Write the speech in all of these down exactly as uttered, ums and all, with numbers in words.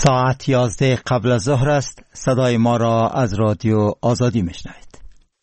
ساعت یازده قبل از ظهر است. صدای ما را از رادیو آزادی میشنوید.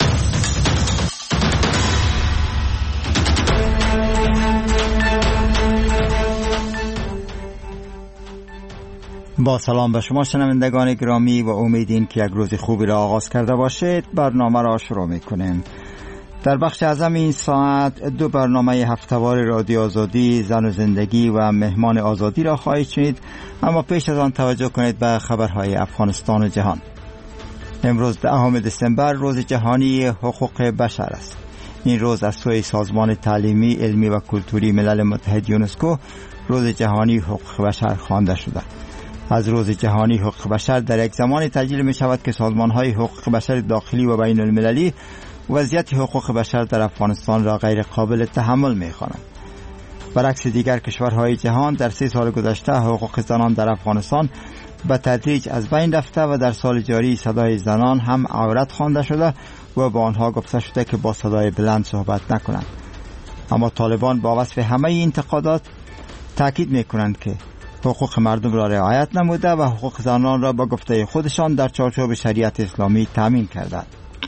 با سلام به شما شنوندگان گرامی و امیدیم که یک روز خوبی را آغاز کرده باشید. برنامه را شروع میکنیم. در بخش اعظم این ساعت دو برنامه هفته‌وار رادیو آزادی، زن و زندگی و مهمان آزادی را خواهید شنید، اما پیش از آن توجه کنید به خبرهای افغانستان و جهان. امروز دهم دسامبر روز جهانی حقوق بشر است. این روز از سوی سازمان تعلیمی، علمی و کلتوری ملل متحد یونسکو روز جهانی حقوق بشر خوانده شده. از روز جهانی حقوق بشر در یک زمان تجلیل می شود که سازمان‌های حقوق بشر داخلی و بین المللی وضعیت حقوق بشر در افغانستان را غیر قابل تحمل می خوانند. برعکس دیگر کشورهای جهان، در سه سال گذشته حقوق زنان در افغانستان به تدریج از بین رفته و در سال جاری صدای زنان هم عورت خوانده شده و با آنها گفته شده که با صدای بلند صحبت نکنند. اما طالبان با وصف همه این انتقادات تاکید می کنند که حقوق مردم را رعایت نموده و حقوق زنان را با گفته خودشان در چارچوب شریعت اسلامی تامین کردند.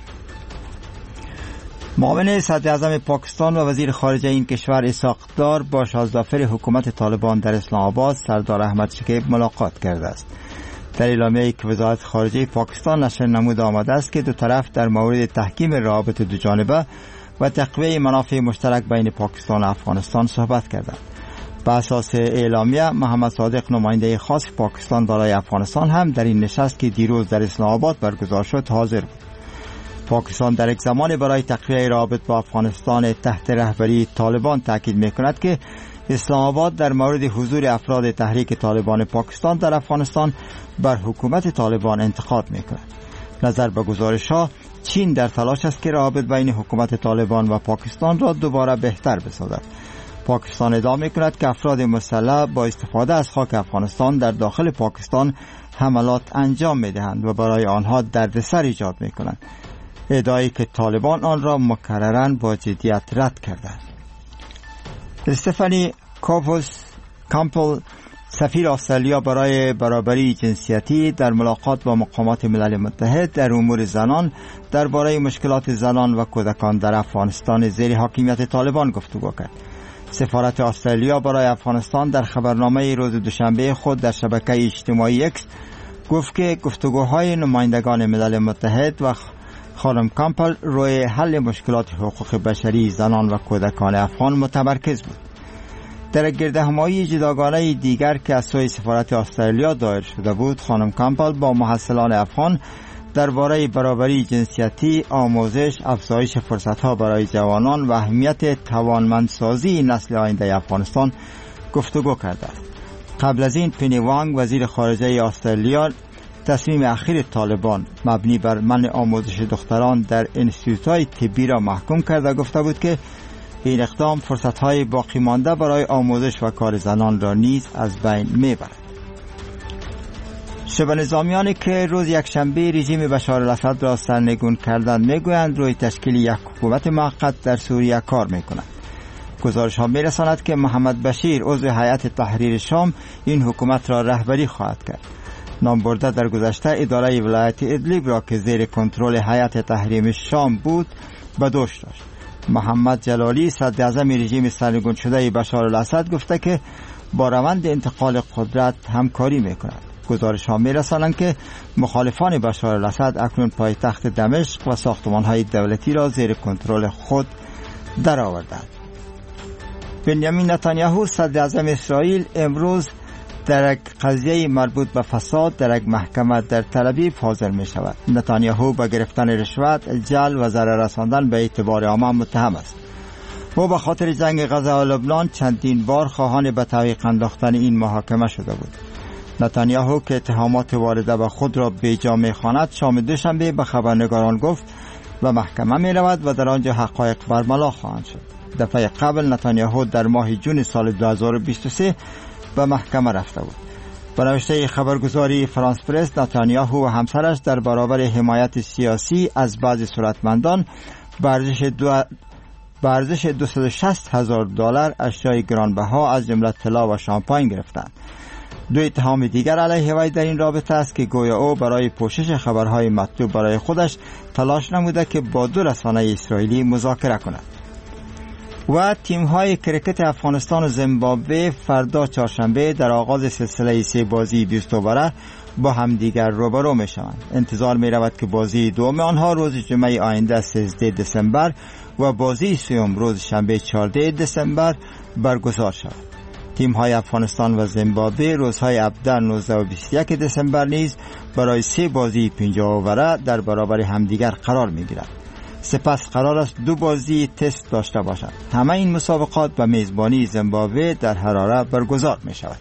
معاون صدر اعظم پاکستان و وزیر خارجه این کشور اسحاق دار با شازدافر حکومت طالبان در اسلام آباد سردار احمد شکیب ملاقات کرده است. در اعلامیه‌ای که وزارت خارجه پاکستان نشر نموده آمده است که دو طرف در مورد تحکیم روابط دو جانبه و تقویت منافع مشترک بین پاکستان و افغانستان صحبت کردند. بر اساس اعلامیه، محمد صادق نماینده خاص پاکستان برای افغانستان هم در این نشست که دیروز در اسلام آباد برگزار شد حاضر بود. پاکستان در یک زمان برای تقویت روابط با افغانستان تحت رهبری طالبان تاکید می‌کند که اسلام آباد در مورد حضور افراد تحریک طالبان پاکستان در افغانستان بر حکومت طالبان انتقاد می‌کند. نظر به گزارش‌ها، چین در تلاش است که روابط بین حکومت طالبان و پاکستان را دوباره بهتر بسازد. پاکستان ادعا می‌کند که افراد مسلح با استفاده از خاک افغانستان در داخل پاکستان حملات انجام می‌دهند و برای آنها دردسر ایجاد می‌کنند. ادعایی که طالبان آن را مکرراً با جدیت رد کردند. استفانی کاپوس کامپل، سفیر استرالیا برای برابری جنسیتی، در ملاقات با مقامات ملل متحد در امور زنان درباره مشکلات زنان و کودکان در افغانستان زیر حاکمیت طالبان گفتگو کرد. سفارت استرالیا برای افغانستان در خبرنامه روز دوشنبه خود در شبکه اجتماعی اکس گفت که گفتگوهای نمایندگان ملل متحد و خانم کامپل روی حل مشکلات حقوق بشری زنان و کودکان افغان متمرکز بود. در گردهمایی جداگانه دیگر که از سوی سفارت استرالیا دایر شده بود، خانم کامپل با محصلان افغان درباره برابری جنسیتی، آموزش، افزایش فرصت‌ها برای جوانان و اهمیت توانمندسازی نسل آینده افغانستان گفتگو کرده است. قبل از این پنی وانگ، وزیر خارجه استرالیا، تصمیم اخیر طالبان مبنی بر منع آموزش دختران در انستیتوت‌های طبی را محکوم کرده گفته بود که این اقدام فرصت‌های باقی مانده برای آموزش و کار زنان را نیز از بین می‌برد. شبه نظامیانی که روز یکشنبه رژیم بشار الاسد را سرنگون کردند میگویند روی تشکیل یک حکومت موقت در سوریه کار میکنند. گزارش ها میرساند که محمد بشیر، عضو هیئت تحریر شام، این حکومت را رهبری خواهد کرد. نامبرده در گذشته اداره ولایت ادلیب را که زیر کنترل هیئت تحریر شام بود به دوش داشت. محمد جلالی، صدر اعظم رژیم سرنگون شده بشار الاسد، گفته که با روند انتقال قدرت همکاری میکند. گزارش ها میرسانند که مخالفان بشار الاسد اکنون پایتخت دمشق و ساختمان‌های دولتی را زیر کنترل خود درآوردند. بنیامین نتانیاهو، صدر اعظم اسرائیل، امروز در یک قضیه مربوط به فساد در یک محکمه در تل‌آویو حاضر می شود. نتانیاهو به گرفتن رشوت، جعل و ضرر رساندن به اعتبار عامه متهم است. او به خاطر جنگ غزه و لبنان چندین بار خواهان به تعویق انداختن این محاکمه شده بود. نتانیاهو که اتهامات وارده به خود را بیجا می‌خواند، شام دوشنبه به خبرنگاران گفت و محکمه می رود و در آنجا حقایق برملا خواهند شد. دفعه قبل نتانیاهو در ماه جون سال دو هزار و بیست و سه به محکمه رفته بود. به نوشته خبرگزاری فرانس پرس، نتانیاهو و همسرش در برابر حمایت سیاسی از بعضی ثروتمندان به ارزش دو به ارزش دویست و شصت هزار دلار اشیای گرانبها از جمله طلا و شامپاین گرفتند. دو اتهام دیگر علیه وی در این رابطه است که گویا او برای پوشش خبرهای مطلوب برای خودش تلاش نموده که با دو رسانه اسرائیلی مذاکره کند. و تیم‌های کرکت افغانستان و زیمبابوه فردا چهارشنبه در آغاز سلسله سه بازی بیست اووره با همدیگر روبرو می‌شوند. انتظار می‌رود که بازی دوم آنها روز جمعه آینده سیزده دسامبر و بازی سوم روز شنبه چهارده دسامبر برگزار شود. تیم‌های افغانستان و زیمبابوه روزهای هفده، نوزده و بیست و یک دسامبر نیز برای سه بازی پنجاه اووره در برابر همدیگر قرار می‌گیرند. سپس قرار است دو بازی تست داشته باشند. همه این مسابقات به میزبانی زیمبابوه در حراره برگزار می‌شود.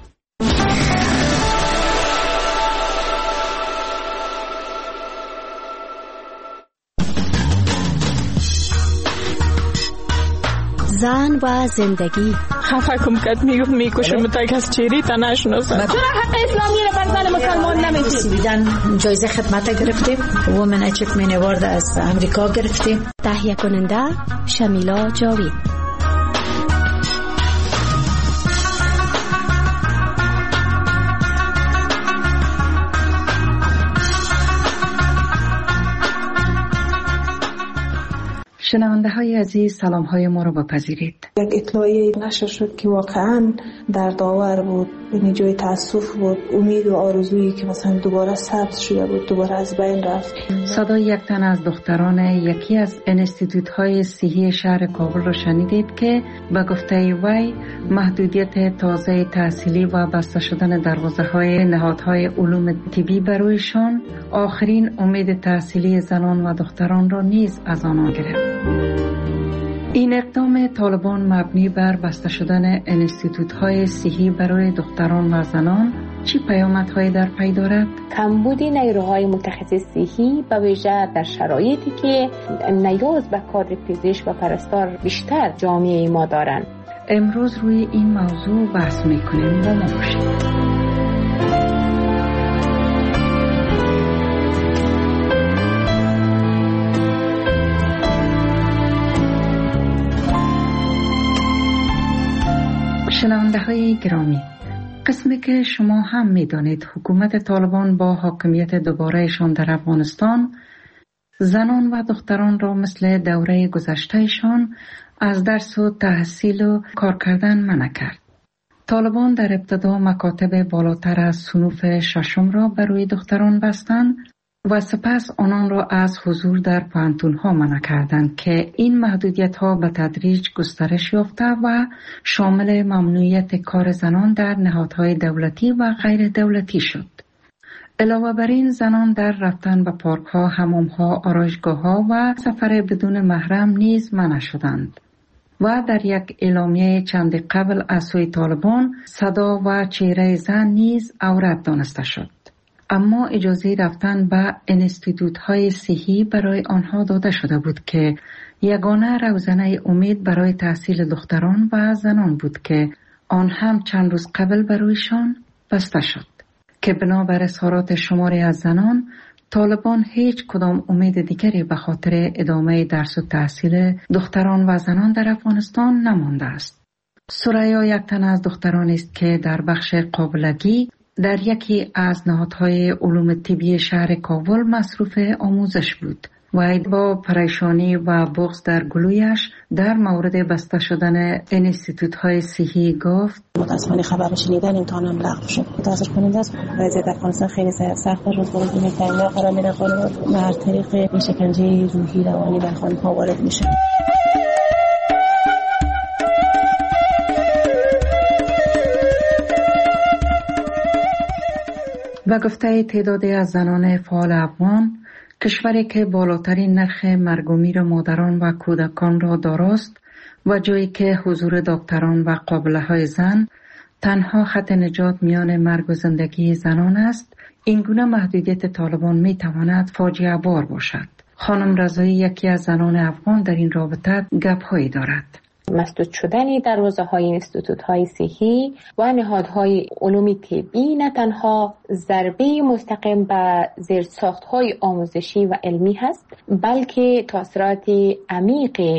زن و زندگی. خفه کم کت میگفت میکشم تا کس چیری تا نشناسم. چرا حق اسلامی رو بر زن مسلمان نمیدید؟ سویدن جایزه خدمت گرفتیم، وومن اچیومنت اوارد از امریکا گرفتیم. تهیه کننده شمیلا جاوید. شنونده های عزیز، سلام های ما رو بپذیرید. یک اطلاعیه نشر شد که واقعا دردآور بود، یعنی جای تاسف بود. امید و آرزویی که مثلا دوباره سبز شده بود دوباره از بین رفت. صدای یک تن از دختران یکی از انستیتوت های صحی شهر کابل رو شنیدید که به گفته وی محدودیت تازه تحصیلی و بسته شدن دروازه های نهادهای علوم طبی برویشان آخرین امید تحصیلی زنان و دختران را نیز از آنها گرفت. این اقدام طالبان مبنی بر بسته شدن انستیتوت‌های صحی برای دختران و زنان چی پیامدهایی در پی دارد؟ کمبود نیروهای متخصص صحی به ویژه در شرایطی که نیاز به کادر پزشک و پرستار بیشتر جامعه ما دارند. امروز روی این موضوع بحث می‌کنیم. با ما باشید. شنونده های گرامی، قسمی که شما هم می دانید حکومت طالبان با حاکمیت دوبارهشان در افغانستان زنان و دختران را مثل دوره گذشتهشان از درس و تحصیل و کار کردن منع کرد. طالبان در ابتدا مکاتب بالاتر از صنوف ششم را برای دختران بستند و سپس آنان را از حضور در پوهنتون‌ها منع کردند که این محدودیت‌ها به تدریج گسترش یافته و شامل ممنوعیت کار زنان در نهادهای دولتی و غیر دولتی شد. علاوه بر این زنان در رفتن به پارک‌ها، حمام‌ها، آرایشگاه‌ها و سفر بدون محرم نیز منع شدند. و در یک اعلامیه چند قبل از سوی طالبان صدا و چهره زن نیز عورت دانسته شد. اما اجازه رفتن به انستیتوت‌های صحی برای آنها داده شده بود که یگانه روزنه امید برای تحصیل دختران و زنان بود که آن هم چند روز قبل برایشان بسته شد که بنابر اظهارات شماری از زنان طالبان هیچ کدام امید دیگری به خاطر ادامه درس و تحصیل دختران و زنان در افغانستان نمانده است. سریا یک تن از دختران است که در بخش قابلگی در یکی از نهادهای علوم طبی شهر کابل مصروف آموزش بود و با پریشانی و بغض در گلویش در مورد بسته شدن انستیتوت‌های صحی گفت: متاسفانه خبر شنیدن امتحانم لغو شد. متاسف کننده است. وضعیت افغانستان خیلی سخت روز به روز می‌تونه قرار میره خانم و هر طریق این شکنجه روحی روانی بر خانم‌ها وارد میشه. و گفته تعدادی از زنان فعال افغان، کشوری که بالاترین نرخ مرگ و میر مادران و کودکان را داراست و جایی که حضور دکتران و قابله‌های زن تنها خط نجات میان مرگ و زندگی زنان است، این گونه محدودیت طالبان می تواند فاجعه بار باشد. خانم رضایی یکی از زنان افغان در این رابطه گپ‌هایی دارد. مسدود شدن دروازه‌های انستیتوت‌های صحی و نهادهای علوم طبی نه تنها ضربه مستقیم به زیرساخت‌های آموزشی و علمی هست، بلکه تأثیرات عمیق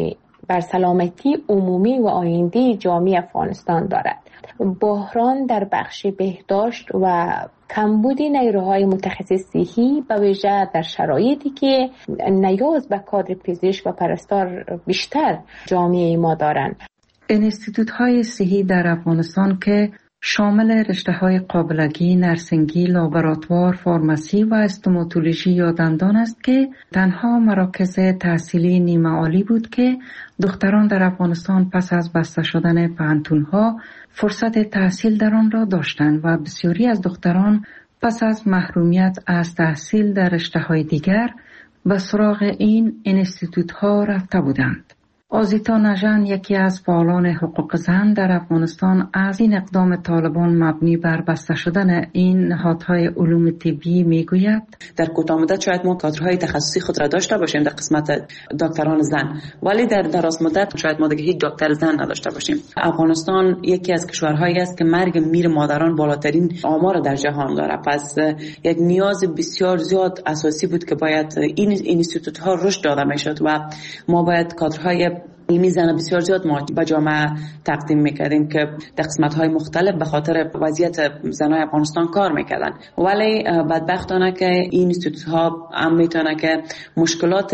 بر سلامتی عمومی و آینده جامعه افغانستان دارد. بحران در بخش بهداشت و کمبود نیروهای متخصص صحی به ویژه در شرایطی که نیاز به کادر پزشک و پرستار بیشتر جامعه ما دارند. انستیتوت های صحی در افغانستان که شامل رشته های قابلگی، نرسنگی، لابراتوار، فارماسی و استوماتولوژی یا دندان است که تنها مراکز تحصیلی نیمه عالی بود که دختران در افغانستان پس از بسته شدن پوهنتون‌ها فرصت تحصیل در آن را داشتند و بسیاری از دختران پس از محرومیت از تحصیل در رشته های دیگر به سراغ این انستیتوت ها رفته بودند. آزیتا نژن، یکی از فعالان حقوق زن در افغانستان، از این اقدام طالبان مبنی بر بسته شدن این نهادهای علوم طبی میگوید: در کوتاه مدت شاید ما کادرهای تخصصی خود را داشته باشیم در قسمت دکتران زن، ولی در دراز مدت شاید ما دیگه هیچ دکتر زن نداشته باشیم. افغانستان یکی از کشورهایی است که مرگ میر مادران بالاترین آمار در جهان داره. پس یک نیاز بسیار زیاد اساسی بود که باید این اینستیتوت ها رشد داده میشد و ما باید کادرهای علمی زن بسیار زیاد ما به جامعه تقدیم میکردیم که در قسمت‌های مختلف به خاطر وضعیت زنای افغانستان کار میکردن. ولی بدبختانه که این اینستیتوت ها هم میتونه که مشکلات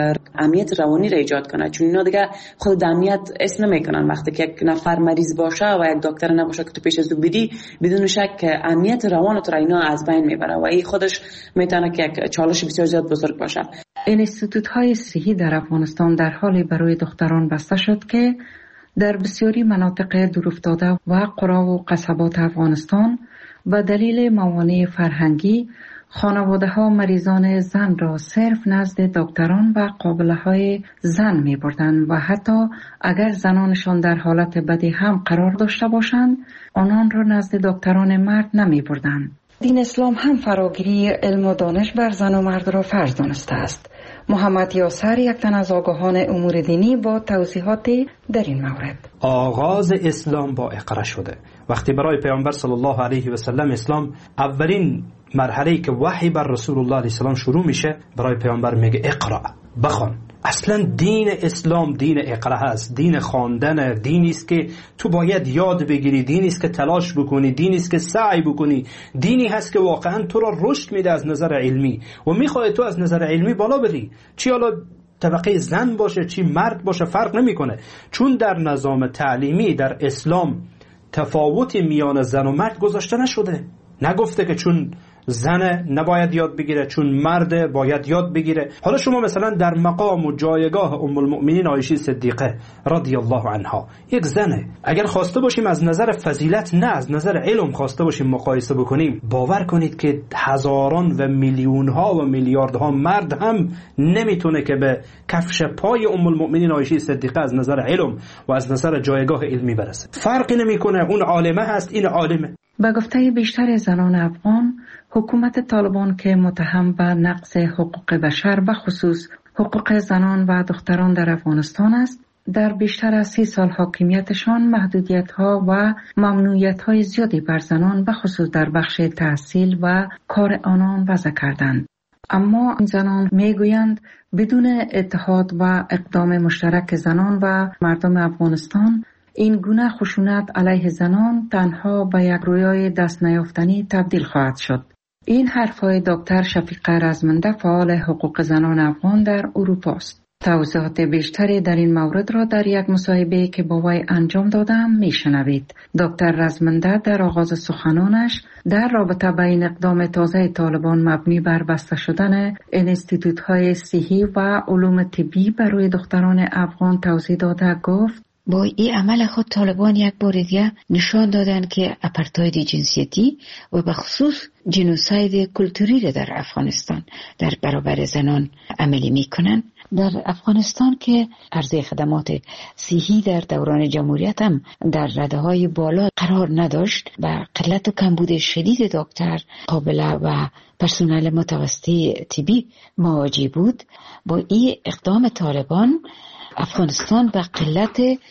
امنیت روانی را ایجاد کنه، چون اینا دیگه خود امنیت اسم نمیکنن. وقتی که یک نفر مریض باشه و یک دکتر نباشه که تو پیش از او بدی، بدون شک امنیت روان تو را اینا از بین میبره و این خودش میتونه که یک چالش بسیار زیاد بزرگ باشه. انستیتوت های صحی در افغانستان در حالی برای دختران بسته شد که در بسیاری مناطق دورافتاده و قرا و قصبات افغانستان به دلیل موانع فرهنگی خانواده ها مریضان زن را صرف نزد دکتران و قابله های زن می بردند و حتی اگر زنانشان در حالت بدی هم قرار داشته باشند آنان را نزد دکتران مرد نمی بردند. دین اسلام هم فراگیری علم و دانش بر زن و مرد را فرض دانسته است. محمد یاسر، یک تن از آگاهان امور دینی، با توضیحات در این مورد: آغاز اسلام با اقرا شده. وقتی برای پیامبر صلی الله علیه و سلم اسلام اولین مرحله‌ای که وحی بر رسول الله علیه السلام شروع میشه، برای پیامبر میگه اقرا، بخوان. اصلا دین اسلام دین اقرا هست، دین خواندن، دینی است که تو باید یاد بگیری، دینی است که تلاش بکنی، دینی است که سعی بکنی، دینی هست که واقعا تو را رشد میده از نظر علمی و میخواد تو از نظر علمی بالا بری. چی حالا طبقه زن باشه چی مرد باشه فرق نمیکنه، چون در نظام تعلیمی در اسلام تفاوتی میان زن و مرد گذاشته نشده. نگفته که چون زن نباید یاد بگیره چون مرد باید یاد بگیره. حالا شما مثلا در مقام و جایگاه ام المؤمنین عایشه صدیقه رضی الله عنها، یک زنه، اگر خواسته باشیم از نظر فضیلت نه از نظر علم خواسته باشیم مقایسه بکنیم، باور کنید که هزاران و میلیون ها و میلیاردها مرد هم نمیتونه که به کفش پای ام المؤمنین عایشه صدیقه از نظر علم و از نظر جایگاه علمی برسه. فرقی نمیکنه، اون عالمه هست این عالمه. به گفته بیشتر زنان افغان، حکومت طالبان که متهم به نقض حقوق بشر و خصوص حقوق زنان و دختران در افغانستان است، در بیشتر از سی سال حاکمیتشان محدودیت‌ها و ممنوعیت‌های زیادی بر زنان و خصوص در بخش تحصیل و کار آنان وضع کردند. اما این زنان میگویند بدون اتحاد و اقدام مشترک زنان و مردم افغانستان، این گونه خشونت علیه زنان تنها به یک رویای دست نیافتنی تبدیل خواهد شد. این حرفهای دکتر شفیقه رزمنده، فعال حقوق زنان افغان در اروپا است. توضیحات بیشتری در این مورد را در یک مصاحبه که با وی انجام دادم میشنوید. دکتر رزمنده در آغاز سخنانش در رابطه با این اقدام تازه طالبان مبنی بر بسته شدن انستیتوت‌های صحی و علوم طبی برای دختران افغان توضیح داده گفت: با این عمل خود طالبان یک بار دیگه نشان دادن که اپارتاید جنسیتی و به خصوص جنوساید کلتوری را در افغانستان در برابر زنان عملی میکنن. در افغانستان که عرضه خدمات صحی در دوران جمهوریت هم در رده‌های بالا قرار نداشت و قلت و کمبود شدید دکتر، قابله و پرسنل متوسطه طبی مواجه بود، با این اقدام طالبان افغانستان به قلت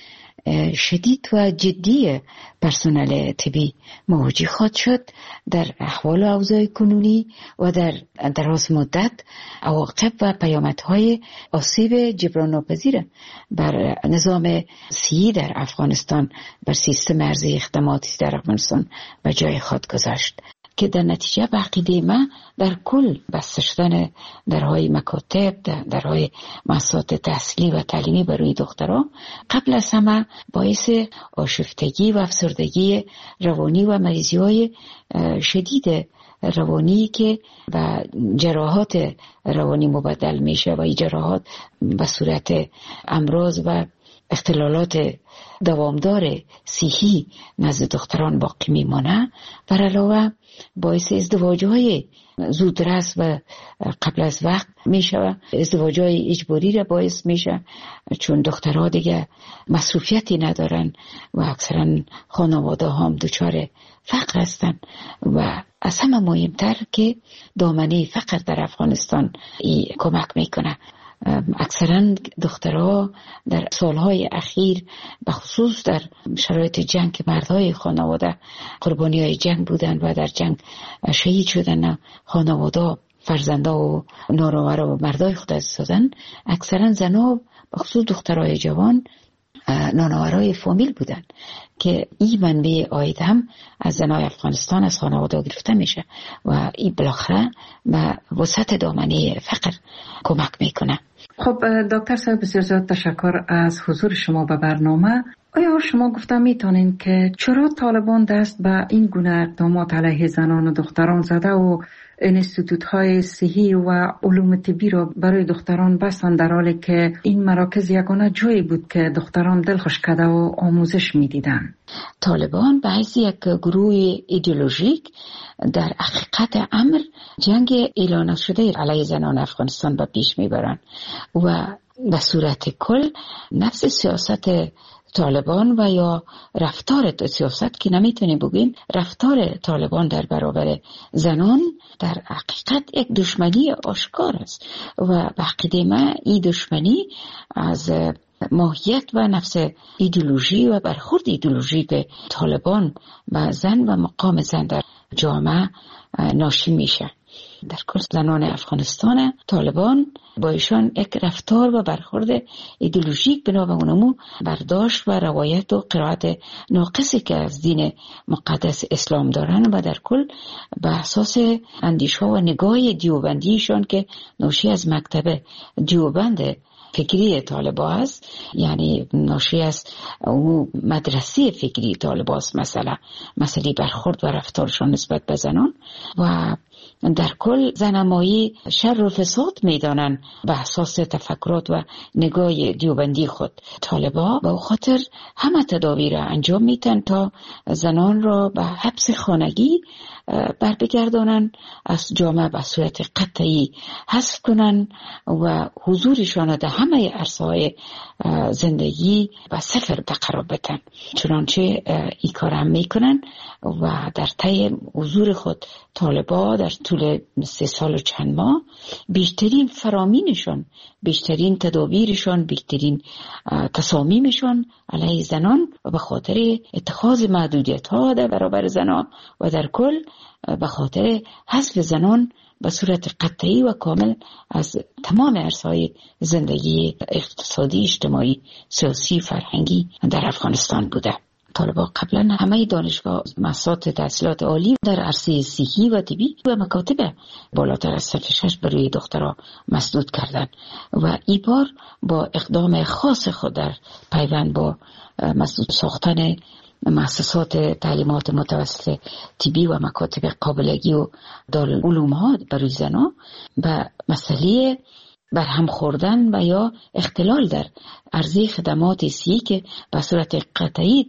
شدید و جدی پرسنل طبی مواجه خواهد شد در احوال و اوضاع کنونی و در دراز مدت عواقب و پیامدهای آسیب جبران ناپذیر بر نظام صحی در افغانستان، بر سیستم ارزی خدماتی در افغانستان به جای خود گذاشت که در نتیجه به عقیده من در کل بسته شدن درهای مکاتب، درهای مؤسسات تحصیلی و تعلیمی برای دختران قبل از همه باعث آشفتگی و افسردگی روانی و مریضی های شدید روانی که به جراحات روانی مبدل میشه و این جراحات به صورت امراض و اختلالات دوامدار صحی نزد دختران باقی میمانه. بر علاوه باعث ازدواج‌های زودرس و قبل از وقت میشه، ازدواج‌های اجباری را باعث میشه چون دخترها دیگه مصروفیتی ندارن و اکثرا خانواده هم دچار فقر هستن و از همه مهمتر که دامنه فقر در افغانستان ای کمک میکنه. اکثرا دخترها در سالهای اخیر به خصوص در شرایط جنگ که مردهای خانواده قربانی های جنگ بودن و در جنگ شهید شدن، خانواده فرزنده و نانوار و مردای خود از دادن، اکثرا زنها به خصوص دخترهای جوان نانوارای فامیل بودن که این منبع آید هم از زنای افغانستان از خانواده گرفته میشه و این بالاخره به وسط دامنه فقر کمک میکنه. خب دکتر صاحب بسیار زیاد تشکر از حضور شما به برنامه. آیا شما گفته میتونین که چرا طالبان دست به این گونه اقدامات علیه زنان و دختران زده و انستیتوت های صحی و علوم طبی را برای دختران بستن در حالی که این مراکز یگانه جایی بود که دختران دلخوش کرده و آموزش میدیدن؟ طالبان به حیث یک گروه ایدئولوژیک در حقیقت امر جنگ اعلان شده علیه زنان افغانستان به پیش میبرن و به صورت کل نفس سیاست طالبان و یا رفتار سیاست که نمیتونیم بگیم رفتار طالبان در برابر زنان در حقیقت یک دشمنی آشکار است و به عقیده من این دشمنی از ماهیت و نفس ایدئولوژی و برخورد ایدئولوژی که طالبان و زن و مقام زن در جامعه ناشی میشه. در کل زنان افغانستان طالبان با ایشان یک رفتار و برخورد ایدئولوژیک بنا به اونمو برداشت و روایت و قرائت ناقصی که از دین مقدس اسلام دارن و در کل به اساس اندیشه و نگاه دیوبندیشان که ناشی از مکتب دیوبند فکری طالبا است، یعنی ناشی از او مدرسه فکری طالبا است، مثلا مسئله برخورد و رفتارشان نسبت به زنان و در کل زنمایی شر و فساد میدانن به اساس تفکرات و نگاه دیوبندی خود. طالبا با خاطر همه تدابیر انجام میتن تا زنان را به حبس خانگی بر بگردانن، از جامعه به صورت قطعی حذف کنن و حضورشان در همه عرصه‌های زندگی به صفر قرار بدن. چنانچه این کار هم میکنن و در طی حضور خود طالبا در طول سه سال و چند ماه بیشترین فرامینشان، بیشترین تدابیرشان، بیشترین تصامیمشان علیه زنان و به خاطر اتخاذ محدودیت ها در برابر زنان و در کل به خاطر حذف زنان به صورت قطعی و کامل از تمام عرصه‌های زندگی اقتصادی، اجتماعی، سیاسی، فرهنگی در افغانستان بوده. طالبان قبلا همه دانشگاه مؤسسات تحصیلات عالی در عرصه صحی و طبی و مکاتب بالاتر از صف شش برای دخترها مسدود کردند و این بار با اقدام خاص خود در پیوند با مسدود ساختن مؤسسات تعلیمات متوسط طبی و مکاتب قابلگی و دارالعلوم ها برای زنان به مسئله برهم خوردن و یا اختلال در عرضه خدمات صحی که به صورت قطعی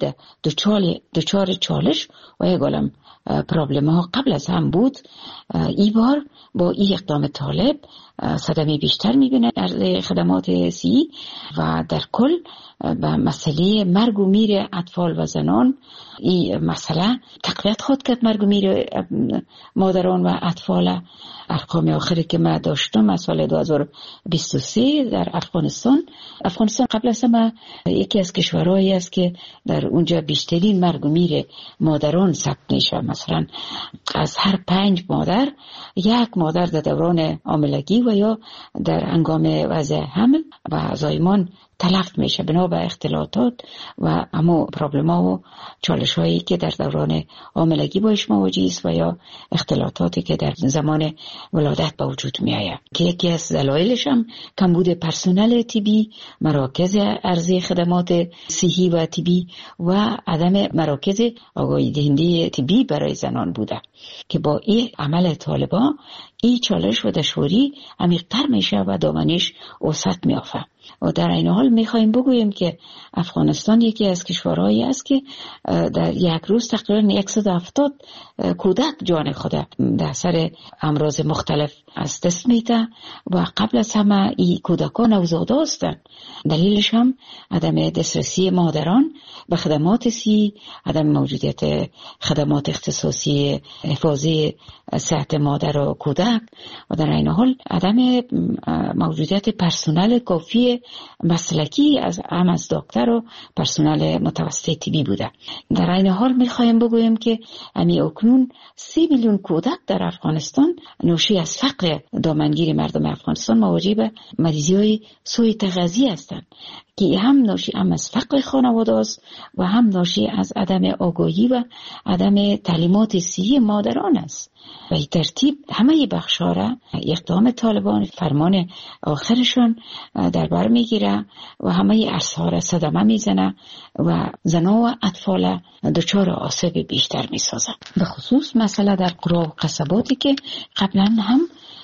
دچار چالش و یک عالم پرابلم ها قبل از هم بود، این بار با این اقدام طالب صدمه بیشتر میبینه عرضه خدمات صحی و در کل به مسئله مرگ و میر اطفال و زنان این مسئله تقویت خود کرد. مرگ و میر مادران و اطفال ارقام آخری که من داشتم از سال دو هزار و بیست و سه در افغانستان. افغانستان قبل از همه یکی از کشورهایی است که در اونجا بیشترین مرگ و میر مادران ثبت میشه. مثلا از هر پنج مادر یک مادر در دوران حاملگی و یا در هنگام وضع حمل و زایمان تلف میشه بنا به اختلاطات و همو پرابلم ها و چالش هایی که در دوران حاملگی باش مواجه است و یا اختلاطاتی که در زمان ولادت به وجود می آید که یکی از دلایلش هم کمبود پرسنل طبی، مراکز عرضه خدمات صحی و طبی و عدم مراکز آگاهی دهنده طبی برای زنان بوده که با این عمل طالبان این چالش و دشواری عمیق‌تر میشه و دامنش وسعت میافته. و در این حال میخوایم بگوییم که افغانستان یکی از کشورهایی است که در یک روز تقریبا صد و هفتاد کودک جان خود در اثر امراض مختلف از دست میده و قبل از همه این کودکان نوزاده هستند. دلیلش هم عدم دسترسی مادران به خدمات صحی، عدم موجودیت خدمات اختصاصی حفاظی صحت مادر و کودک و در این حال عدم موجودیت پرسنل کافی مسلکی از هم از دکتر و پرسنل متوسط طبی بوده. در این حال میخوایم بگویم که امی اکنون سی میلیون کودک در افغانستان ناشی از فقر دامنگیر مردم افغانستان مواجه به مریضی های سوء تغذیه هستند که هم ناشی هم از فقر خانواده است و هم ناشی از عدم آگاهی و عدم تعلیمات صحی مادران است. و این ترتیب همه بخش‌ها را اقدام طالبان فرمان آخرشون در بر میگیره و همه عرصه‌ها را صدمه میزنه و زنان و اطفال دچار آسیب بیشتر میسازه. به خصوص مسئله در قرى و قصباتی که قبلا هم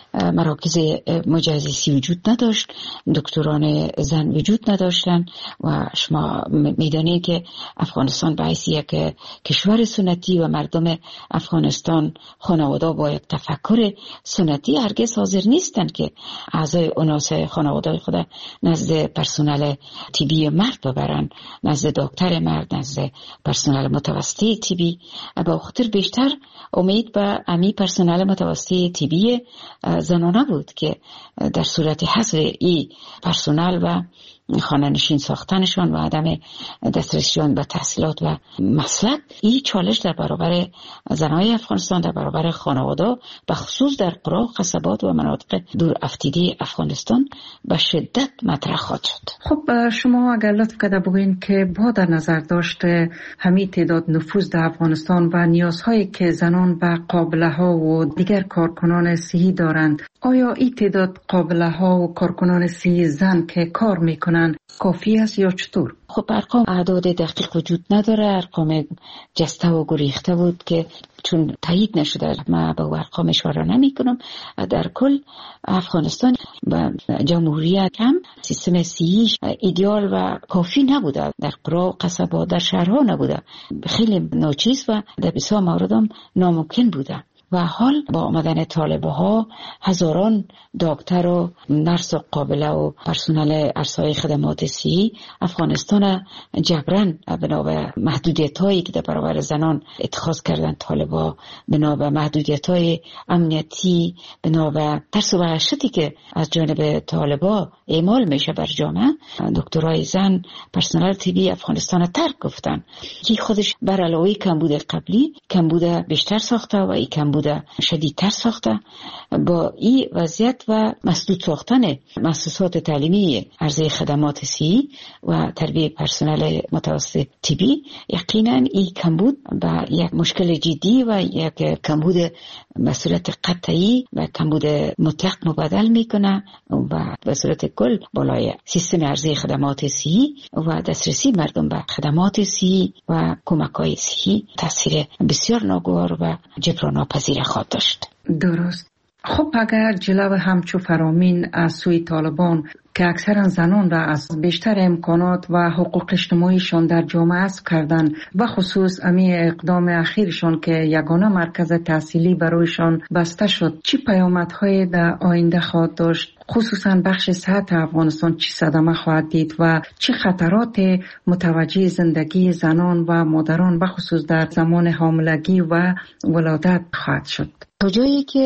مراکز مجازی وجود نداشت، دکتران زن وجود نداشتن و شما میدانید که افغانستان به حیث یک کشور سنتی و مردم افغانستان خانواده با یک تفکر سنتی هرگز حاضر نیستند که اعضای اوناس خانواده خود نزد پرسنل طبی مرد ببرن، نزد دکتر مرد، نزد پرسنل متوسطی طبی. با خاطر بیشتر امید به امی پرسنل متوسطی طبی زنانه بود که در صورت حذف ای پرسنل و خانه نشین ساختنشان و عدم دسترسیشان به تحصیلات و مسلک، این چالش در برابر زنای افغانستان، در برابر خانواده به خصوص در قرى و قصبات و مناطق دور افتیده افغانستان به شدت مطرح خواهد شد. خب شما اگر لطف کرده بگوین که با در نظر داشته همین تعداد نفوذ در افغانستان و نیازهایی که زنان به قابله ها و دیگر کارکنان صحی دارند، آیا این تعداد قابله ها و کارکنان صحی زن که کار میکنن کافی است یا چطور؟ خب ارقام اعداد دقیق وجود نداره، ارقام جسته و گریخته بود که چون تایید نشده من به ارقام اشاره نمی کنم. در کل افغانستان و جمهوریت هم سیستم صحی ایدئال و کافی نبوده، در قرى و قصبات در شهرها نبوده، خیلی ناچیز و در بسیار مورد هم ناممکن بوده. و حال با آمدن طالبه ها هزاران دکتر و نرس و قابله و پرسنل ارسای خدمات صحی افغانستان جبران بنا به محدودیت هایی که در برابر زنان اتخاذ کردن طالبه، بنا به محدودیت های امنیتی، بنا به ترس و وحشتی که از جانب طالبه اعمال میشه بر جامعه، دکترای زن پرسنل طبی افغانستان ترک گفتن که خودش بر علاوه کمبود قبلی کمبود بیشتر ساخته و این کمبود شدیدتر ساخته. با این وضعیت و مسدود ساختن مؤسسات تعلیمی عرضه خدمات صحی و تربیت پرسنل متوسط طبی، یقینا این کمبود به یک مشکل جدی و یک کمبود به صورت قطعی و کمبود مطلق مبادل میکنه و به صورت کل بالای سیستم عرضه خدمات صحی و دسترسی مردم به خدمات صحی و کمک‌های صحی تاثیر بسیار ناگوار و جبران ناپذیر خواهد داشت. درست. خب اگر جلو همچو فرامین از سوی طالبان که اکثرا زنان را از بیشتر امکانات و حقوق اجتماعیشان در جامعه حذف کردن و خصوص امی اقدام اخیرشان که یگانه مرکز تحصیلی برایشان بسته شد، چی پیامدهای در آینده خواهد داشت؟ خصوصا بخش صحت افغانستان چی صدمه خواهد دید و چی خطرات متوجه زندگی زنان و مادران و خصوص در زمان حاملگی و ولادت خواهد شد؟ تا جایی که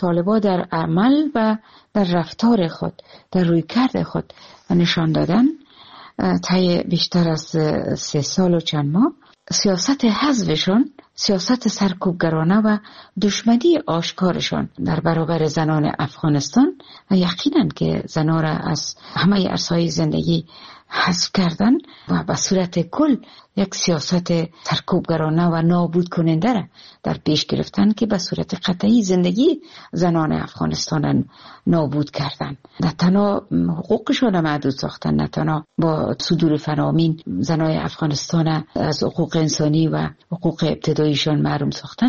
طالبان در عمل و در رفتار خود، در رویکرد خود نشان دادن طی بیشتر از سه سال و چند ماه، سیاست حذفشان، سیاست سرکوبگرانه و دشمنی آشکارشان در برابر زنان افغانستان و یقینا که زنان را از همه عرصه‌های زندگی حذف کردن و به صورت کل یک سیاست سرکوبگرانه و نابود کننده را در پیش گرفتن که به صورت قطعی زندگی زنان افغانستان نابود کردن. نه تنها حقوقشان محدود ساختن، نه تنها با صدور فرامین زنان افغانستان از حقوق انسانی و حقوق ابتداییشان محروم ساختن،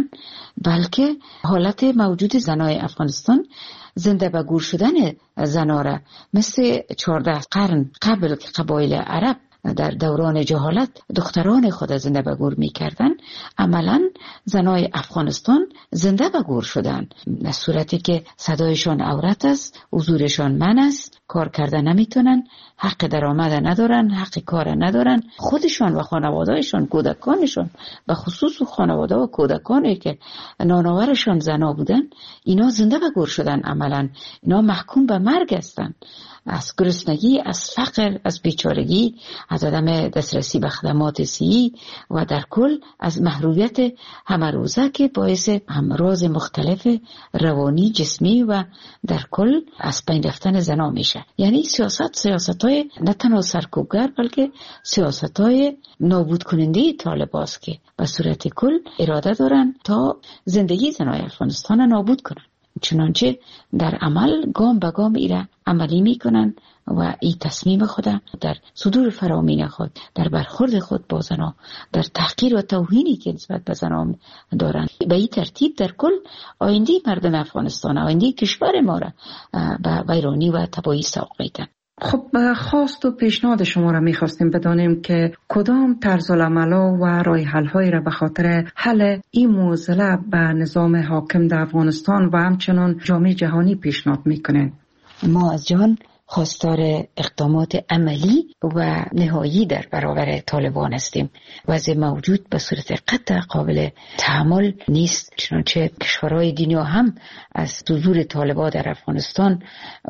بلکه حالت موجود زنان افغانستان زنده به گور شدن زناره مثل چهارده قرن قبل که قبایل عرب در دوران جهالت دختران خود زنده به گور می کردن، عملا زنای افغانستان زنده به گور شدن، در صورتی که صدایشان عورت است، حضورشان من است، کار کرده نمیتونن، حق درآمد ندارن، حق کار ندارن، خودشان و خانوادهشان، کودکانشان، به خصوص خانواده و کودکانی که نانآورشان زنا بودن، اینا زنده به گور شدن، عملا اینا محکوم به مرگ هستند. از گرسنگی، از فقر، از بیچارگی، از عدم دسترسی به خدمات صحی و در کل از محرومیت همه روزه که باعث امراض مختلف روانی، جسمی و در کل از بین رفتن زنا میشه. یعنی سیاست سیاست‌های نه تنها سرکوبگر بلکه سیاست‌های نابود کننده طالباست که به صورت کل اراده دارن تا زندگی زنای افغانستان نابود کنن. چنانچه در عمل گام به گام ایره عملی میکنن و این تصمیم خود در صدور فرامین خود، در برخورد خود با زنا، در تحقیر و توهینی که نسبت به زنا دارن، به این ترتیب در کل آینده مردم افغانستان، آینده کشور ما را به ویرانی و تباهی سوق میدن. خب خواست و پیشنهاد شما را میخواستیم بدانیم که کدام طرز العمل‌ها و راه حل‌هایی را به خاطر حل این معضله به نظام حاکم در افغانستان و همچنان جامعه جهانی پیشنهاد میکنید. ما از جهان خواستار اقدامات عملی و نهایی در برابر طالبان هستیم. وضع موجود به صورت قطع قابل تحمل نیست، چنانچه کشورهای دنیا هم از حضور طالبان در افغانستان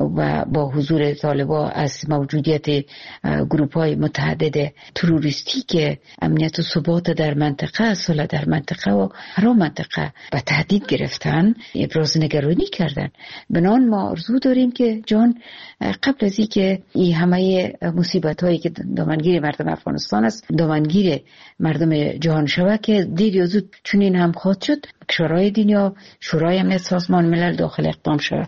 و با حضور طالبان از موجودیت گروپ‌های متعدد تروریستی که امنیت و ثبات در منطقه، صلح در منطقه و هر منطقه به تهدید گرفتن، ابراز نگرانی کردن. بنان ما آرزو داریم که جان قبل از اینکه این همه مصیبت هایی که دامنگیر مردم افغانستان است دامنگیر مردم جهان شود که دیر یا زود چنین هم خواهد شد، کشورهای دنیا، شورای امنیت سازمان ملل داخل اقدام شود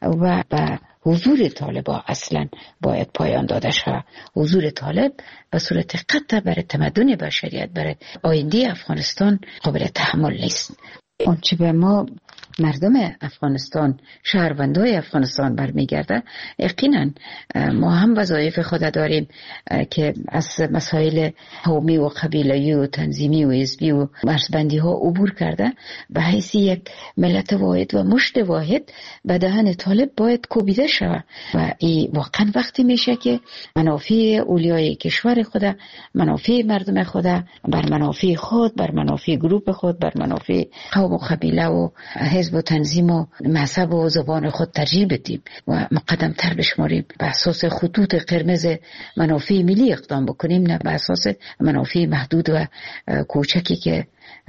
و به حضور طالبان اصلا باید پایان داده شود. حضور طالب به صورت قطع برای تمدن بشریت، برای آینده افغانستان قابل تحمل نیست. آنچه به ما مردم افغانستان، شهروندای افغانستان برمیگرده، یقینا ما هم وظایف خود داریم که از مسائل قومی و قبیله‌ای و تنظیمی و حزبی و مرزبندی ها عبور کرده به حیث یک ملت واحد و مشت واحد به دهن طالب باید کوبیده شود و این واقعا وقتی میشه که منافع اولیای کشور خود، منافع مردم خود بر منافع خود، بر منافع گروه خود، بر منافع قوم و قبیله و حزب و تنظیم و مذهب و زبان خود ترجیح بدیم و مقدم تر بشماریم، به اساس خطوط قرمز منافع ملی اقدام بکنیم، نه به اساس منافع محدود و کوچکی که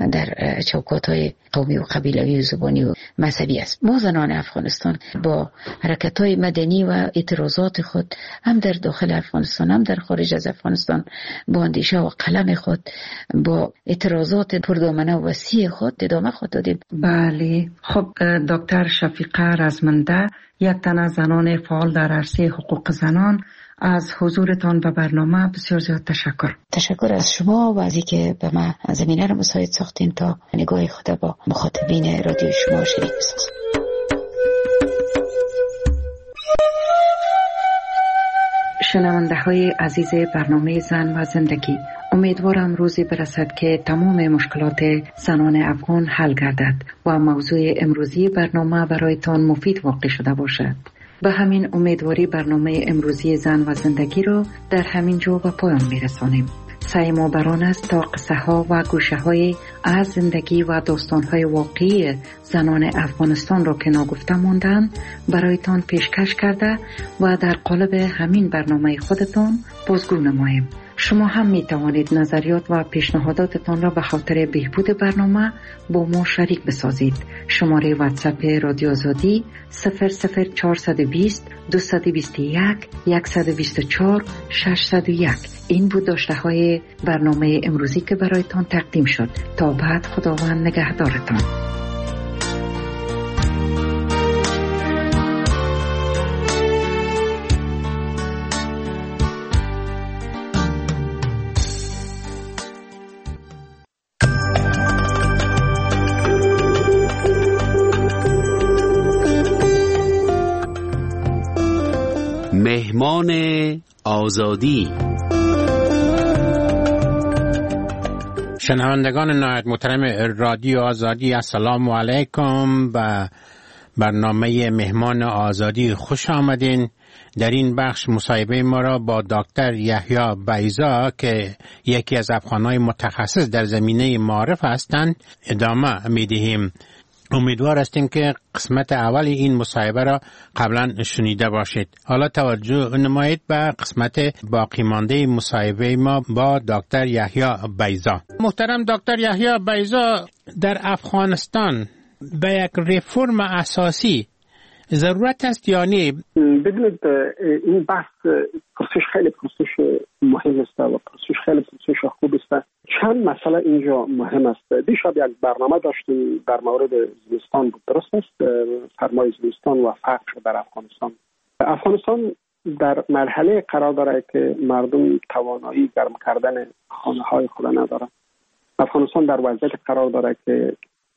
در چوکات‌های قومی و قبیله‌ای و زبانی و مذهبی است. ما زنان افغانستان با حرکت‌های مدنی و اعتراضات خود هم در داخل افغانستان هم در خارج از افغانستان با اندیشه و قلم خود، با اعتراضات پردامنه و وسیع خود ادامه خود دادیم. بله. خب دکتر شفیقه رزمنده، یک تن از زنان فعال در عرصه حقوق زنان، از حضورتان به برنامه بسیار زیاد تشکر. تشکر از شما و از اینکه به من زمینه را مساعد ساختین تا نگاه خود با مخاطبین رادیو شما شریک بسازم. شنونده های عزیز برنامه زن و زندگی، امیدوارم روزی برسد که تمام مشکلات زنان افغان حل گردد و موضوع امروزی برنامه برایتان مفید واقع شده باشد. به همین امیدواری برنامه امروزی زن و زندگی رو در همین جا به پایان میرسانیم. سعی ما بران است تا قصه ها و گوشه های از زندگی و داستان های واقعی زنان افغانستان را که ناگفته ماندن برایتان پیشکش کرده و در قالب همین برنامه خودتان بازگو نماییم. شما هم می توانید نظریات و پیشنهاداتتان را به خاطر بهبود برنامه با ما شریک بسازید. شماره واتساپ رادیو آزادی صفر صفر چهارصد و بیست دویست و بیست و یک صد و بیست و چهار ششصد و یک. این بود داشته های برنامه امروزی که برایتان تقدیم شد. تا بعد خداوند نگهدارتان. مهمان آزادی. شنوندگان نهایت محترم رادیو آزادی، السلام علیکم. و برنامه مهمان آزادی خوش آمدین. در این بخش مصاحبه ما را با دکتر یحیی بیضا که یکی از افغان‌های متخصص در زمینه معارف هستند ادامه می‌دهیم. امیدوار هستیم که قسمت اول این مصاحبه را قبلا شنیده باشید. حالا توجه نمایید به قسمت باقی مانده مصاحبه ما با دکتر یحیی بیضا. محترم دکتر یحیی بیضا، در افغانستان به یک ریفرم اساسی ضرورت است یا نه؟ ببینید، این بحث پرسش خیلی پرسش مهم است و پرسش خیلی پرسش خوب است. چند مسئله اینجا مهم است. دیشب یک برنامه داشتیم در مورد زمستان بود، درست است؟ سرمای زمستان و فقر در افغانستان. افغانستان در مرحله قرار داره که مردم توانایی گرم کردن خانه های خود ندارن. افغانستان در وضعیت قرار داره که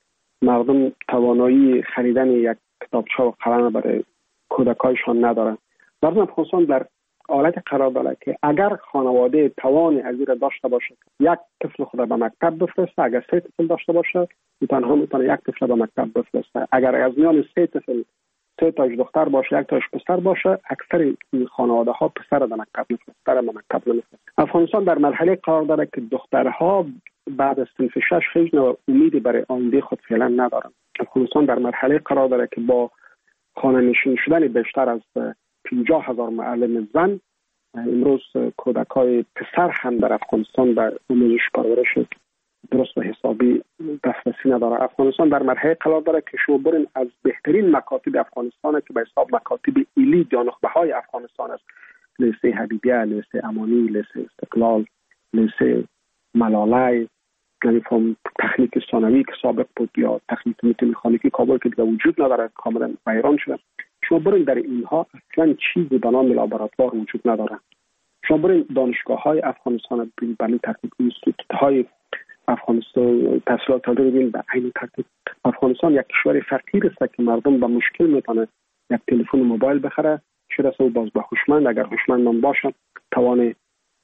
مردم توانایی خریدن یک کتابچه و قلم برای کودکایشان ندارن. مردم افغانستان در حالت قرار داره که اگر خانواده توان از این داشته باشه یک طفل خود به مکتب بفرسته، اگر سه طفل داشته باشه تنها میتونه یک طفل به مکتب بفرسته. اگر از میان سه طفل سه تاش دختر باشه یک تاش پسر باشه، اکثر این خانواده ها پسر به مکتب میفرسته، به مکتب نمیفرسته. افغانستان در مرحله قرار داره که دخترها بعد از صنف شش هیچ نوع امیدی برای آینده خود فعلا ندارن. افغانستان در مرحله قرار داره که با خانه نشین شدن بیشتر از پنجاه هزار معلم زن، امروز کودکای پسر هم در افغانستان به آموزش پرورش درست و حسابی دسترسی نداره. افغانستان در مرحله قرار داره که شما برین از بهترین مکاتب افغانستان که به حساب مکاتب ایلی یا نخبه های افغانستان است، لیسه حبیبیه، لیسه امانی، لیسه استقلال، لیسه ملالای، یعنی فرم تکنیک ثانوی که سابق بود یا تکنیک مکانیکی کابل که دیگه وجود نداره، کاملا ویران شده. شما برین در اینها اصلا چیزی به نام لابراتوار وجود نداره. شما برین دانشگاه های افغانستان برین تکنیک اینستیتوت های افغانستان تحصیلات رو ببین به عین ترتیب. افغانستان یک کشور فقیر است که مردم با مشکل میتونه یک تلفن موبایل بخره، چه رسه باز به هوشمند اگر هوشمند هم باشه توان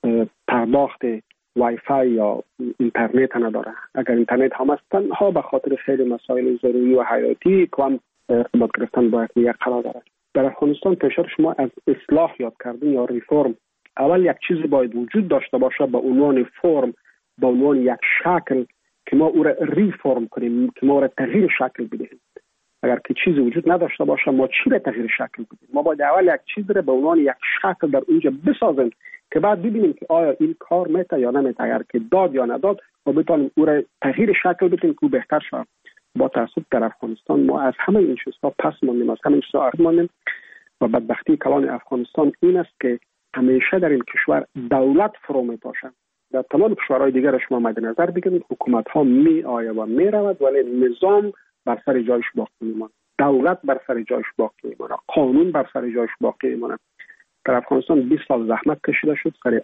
پرداخت وای فای یا اینترنت نداره. اگر اینترنت هم است تنها به خاطر خیلی مسائل ضروری و حیاتی که هم ارتباط گرفتن با یک قرار داره. در افغانستان پیشتر شما از اصلاح یاد کردین یا ریفرم، اول یک چیزی باید وجود داشته باشه به عنوان فرم، به عنوان یک شکل که ما او را ریفرم کنیم، که ما او را تغییر شکل بدهیم. اگر که چیزی وجود نداشته باشه ما چی را تغییر شکل بدیم؟ ما باید اول یک چیز را به عنوان یک شکل در اونجا بسازیم که بعد ببینیم که آیا این کار میته یا نمیته. اگر که داد یا نداد ما بتونیم او را تغییر شکل بدیم که بهتر شه. با تاسف در افغانستان ما از همه این چیزها پس ماندیم، از همه این چیزها عقب ماندیم و بدبختی کلان افغانستان این است که همیشه در این کشور دولت فرو میپاشه. در تمام کشورهای دیگر شما مد نظر بگیرید حکومت ها می آید و می رود ولی نظام بر سر جایش باقی میماند، دولت بر سر جایش باقی میماند، قانون بر سر جایش باقی میماند. در افغانستان بیست سال زحمت کشیده شد سر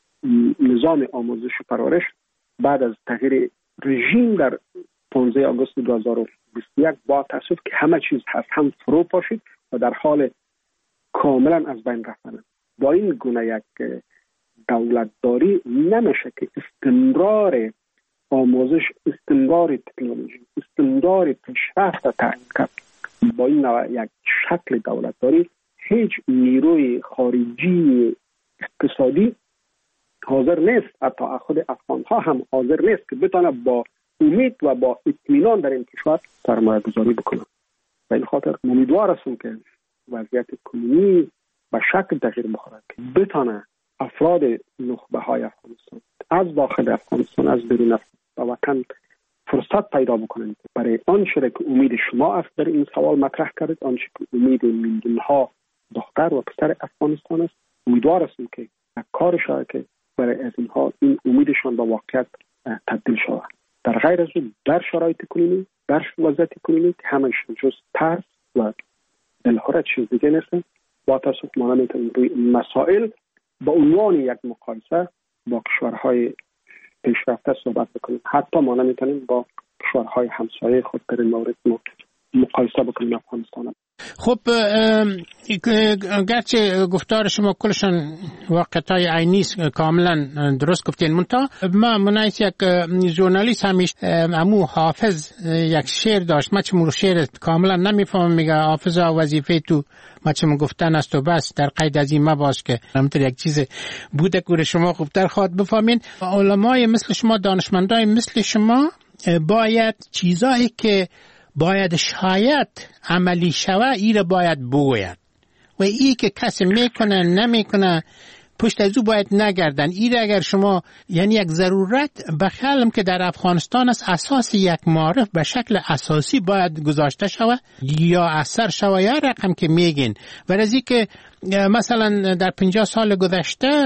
نظام آموزش و پرورش. بعد از تغییر رژیم در پانزده آگوست دو هزار و بیست و یک با تاسف که همه چیز هست هم فرو پاشید و در حال کاملا از بین رفتن. با این گونه یک دولتداری نمیشه که استمرار آموزش، استمرار تکنولوژی، استمرار پیشرفت تعیین کرد. با این نوع یک شکل دولتداری هیچ نیروی خارجی اقتصادی حاضر نیست، حتی خود افغان ها هم حاضر نیست که بتونه با امید و با اطمینان در این کشور سرمایه گذاری بکنه. به این خاطر امیدوار هستم که وضعیت کنونی به شکل تغییر بخوره که بتونه افراد نخبه های افغانستان از داخل افغانستان از بیرون افغانستان و وطن فرصت پیدا بکنند برای آنچه که امید شما است در این سوال مطرح کردید، آنچه که امید میلیون ها دختر و پسر افغانستان است. امیدوار هستم که کار شود که برای از اینها این امیدشان به واقعیت تبدیل شود. در غیر از اون در شرایط کنونی، در وضعیت کنونی که همش جز ترس و دلهره چیز دیگه نیست. با تاسف ما نمیتونیم روی مسائل با عنوان یک مقایسه با کشورهای پیشرفته صحبت بکنیم. حتی ما نمیتونیم با کشورهای همسایه خود در این مورد مقایسه بکنیم افغانستان. خب گرچه گفتار شما کلشان واقعیت‌های عینی کاملا درست گفتین، منتها ما منایت یک ژورنالیست همیشه امو حافظ یک شعر داشت، من چمو شعر کاملا نمیفهمم، میگه حافظا وظیفه تو ما چمو گفتن است و بس، در قید از این مباش که همینطور یک چیز بوده که شما خوبتر خواهد بفهمین. علمای مثل شما، دانشمندای مثل شما باید چیزایی که باید شاید عملی شوه ای را باید بگوید و ای که کسی میکنه نمیکنه پشت از او باید نگردن. ای را اگر شما یعنی یک ضرورت بخیالم که در افغانستان است، اساس یک معرف به شکل اساسی باید گذاشته شوه یا اثر شوه یا رقم که میگین. و از این که مثلا در پنجاه سال گذشته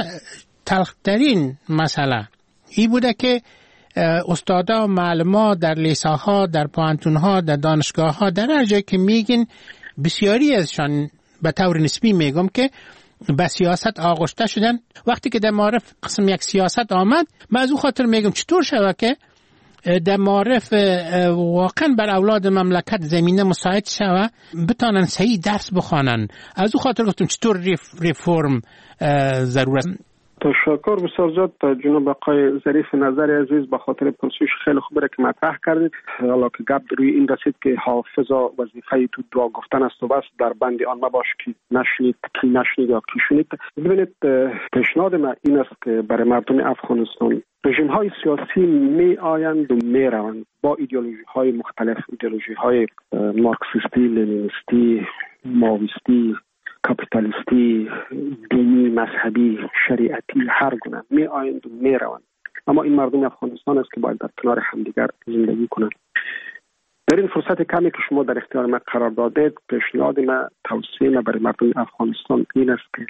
تلخترین مسئله ای بوده که استادا و معلما در لیساها، در پوانتونها، در دانشگاهها، در هر جایی که میگین بسیاری ازشان به طور نسبی میگم که به سیاست آغشته شدن. وقتی که در معرف قسم یک سیاست آمد، من از او خاطر میگم چطور شوه که در معرف واقعا بر اولاد مملکت زمینه مساعد شوه بتانن صحیح درس بخوانن. از او خاطر گفتم چطور ریفورم ضرورت. تشکر بسیار زیاد جناب آقای ظریف نظر عزیز به خاطر پرسش خیلی خوبه که مطرح کردید. حالا که گپ روی این رسید که حافظا وظیفه تو دعا گفتن است و بس، در بند آن مباش که نشنید کی نشنید یا کی شنید. ببینید پیشنهاد من این است که برای مردم افغانستان رژیم های سیاسی می آیند و می روند با ایدئولوژی های مختلف، ایدئولوژی های مارکسیستی، لنینیستی، ماویستی، کاپیتالیستی، دینی، مذهبی، شریعتی، هر گونه می آیند و می روند. اما این مردم افغانستان است که باید در کنار همدیگر زندگی کنند. در این فرصت کمی که شما در اختیار من قرار دادید، پیشنهاد من، توصیه من برای مردم افغانستان این است که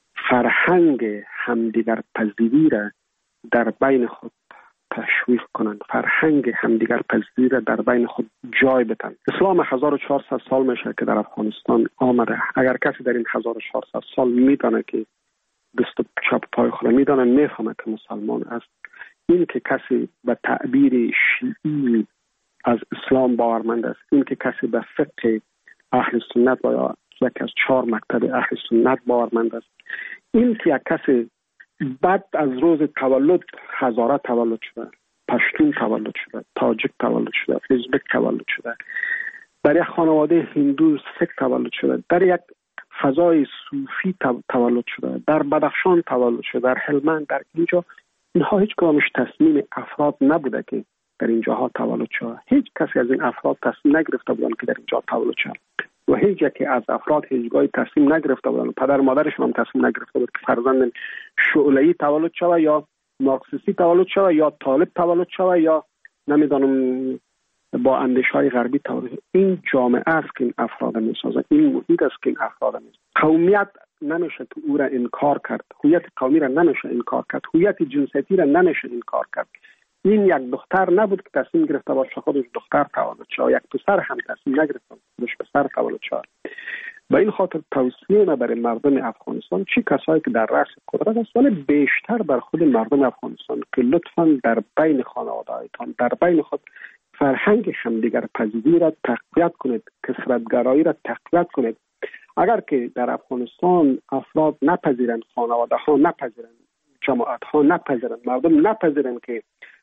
فرهنگ همدیگر پذیری را در بین خود تشویق کنند، فرهنگ همدیگر پذیری را در بین خود جای بدن. اسلام هزار و چهارصد سال میشه که در افغانستان آمده. اگر کسی در این هزار و چهارصد سال میدانه که دست چپ پای خود میدانه، میفهمه که مسلمان است. این که کسی به تعبیر شیعی از اسلام باورمند است، این که کسی به فقه اهل سنت و یا یکی از چهار مکتب اهل سنت باورمند است، این که یک کسی بعد از روز تولد هزاره تولد شده، پشتون تولد شده، تاجیک تولد شده، ازبک تولد شده، در یک خانواده هندو سک تولد شده، در یک فضای صوفی تولد شده، در بدخشان تولد شده، در هلمند، در اینجا، اینها هیچ کدامش تصمیم افراد نبوده که در اینجاها تولد شده. هیچ کسی از این افراد تصمیم نگرفته بودن که در اینجا تولد شده و هیچ یکی از افراد هیچگاهی تصمیم نگرفته بودن، پدر مادرشون هم تصمیم نگرفته بود که فرزند شعله‌ای تولد شود یا مارکسیستی تولد شود یا طالب تولد شود یا نمیدانم با اندیشه‌های غربی تولد شود. این جامعه است که این افراد میسازه، این محیط است که این افراد میسازه. قومیت نمیشه که او را انکار کرد، هویت قومی را نمیشه انکار کرد، هویت جنسیتی را نمیشه انکار کرد. این یک دختر نبود که تصمیم گرفته باشه خودش دختر تولد شد، یک پسر هم تصمیم نگرفته خودش پسر تولد شد. به این خاطر توصیه ما برای مردم افغانستان، چه کسایی که در رأس قدرت است، ولی بیشتر بر خود مردم افغانستان که لطفاً در بین خانواده‌هایتان، در بین خود فرهنگ همدیگر پذیری را تقویت کنید، کثرت‌گرایی را تقویت کنید. اگر که در افغانستان افراد نپذیرند، خانواده‌ها نپذیرند، جماعت‌ها نپذیرند، مردم نپذیرند که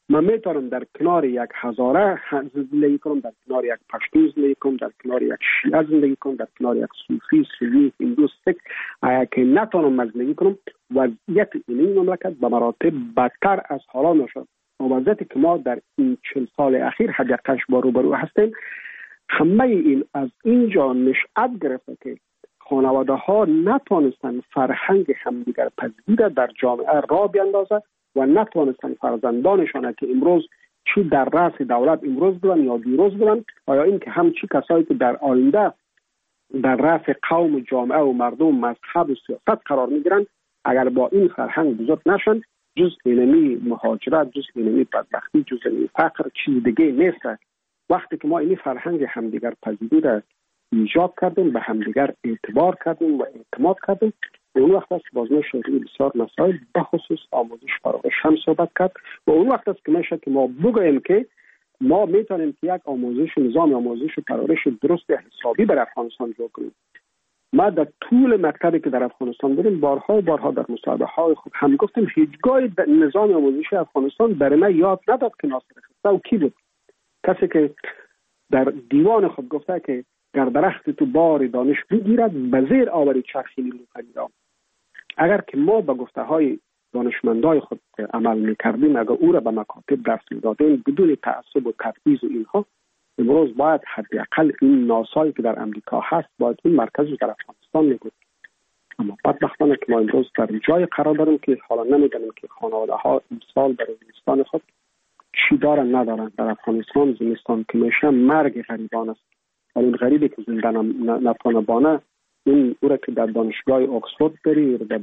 من میتونم در کنار یک هزاره زندگی کنم، در کنار یک پشتو زندگی کنم، در کنار یک شیعه زندگی کنم، در کنار یک صوفی، سنی، هندو، سیک. اگر که نتونم زندگی کنم، وضعیت این مملکت به مراتب بدتر از حالا نشد. وضعیتی که ما در این چهل سال اخیر حداقلش با روبرو هستیم، همه این از اینجا نشأت گرفته که خانواده ها نتونستن فرهنگ همدیگر پذیری در جامعه را بیندازه و نتونستن فرزندانشان که امروز چی در رأس دولت امروز بودن یا دیروز بودن، آیا این که همچی کسایی که در آینده در رأس قوم و جامعه و مردم مذهب و سیاست قرار میگیرن، اگر با این فرهنگ بزرگ نشن، جز اینمی مهاجرت، جز اینمی بدبختی، جز اینمی فقر چیز دیگه نیست. وقتی که ما این فرهنگ همدیگر پذیری را ایجاد کردیم، به همدیگر اعتبار کردیم و اعتماد کردیم، اون وقت است باز میشه روی بسیار مسائل به خصوص آموزش پرورش هم صحبت کرد و اون وقت است که میشه که ما بگوییم که ما میتونیم که یک آموزش نظام آموزش پرورش درست حسابی بر افغانستان جور کنیم. ما در طول مکتبی که در افغانستان بودیم بارها و بارها در مصاحبه های خود هم گفتیم هیچگاه نظام آموزشی افغانستان در ما یاد نداد که ناصر خسرو و کی بود. کسی که در دیوان خود گفته که گر درخت تو بار دانش بگیرد به زیر آوری چرخی نیلوفری را. اگر که ما به گفته های دانشمندای خود عمل میکردیم، اگر او را به مکاتب درس میدادیم بدون تعصب و تبعیض و اینها، امروز باید حداقل این ناسایی که در امریکا هست باید این مرکزی در افغانستان میبود. اما بدبختانه که ما امروز در جای قرار داریم که حالا نمیدونیم که خانواده ها امسال در زمستان خود چی دارن ندارن. در افغانستان زمستان که میشه مرگ غریبان است. ولی این غریبی که زنده نتونه بانه، این او را که در دانشگاه اکسفورد بری، در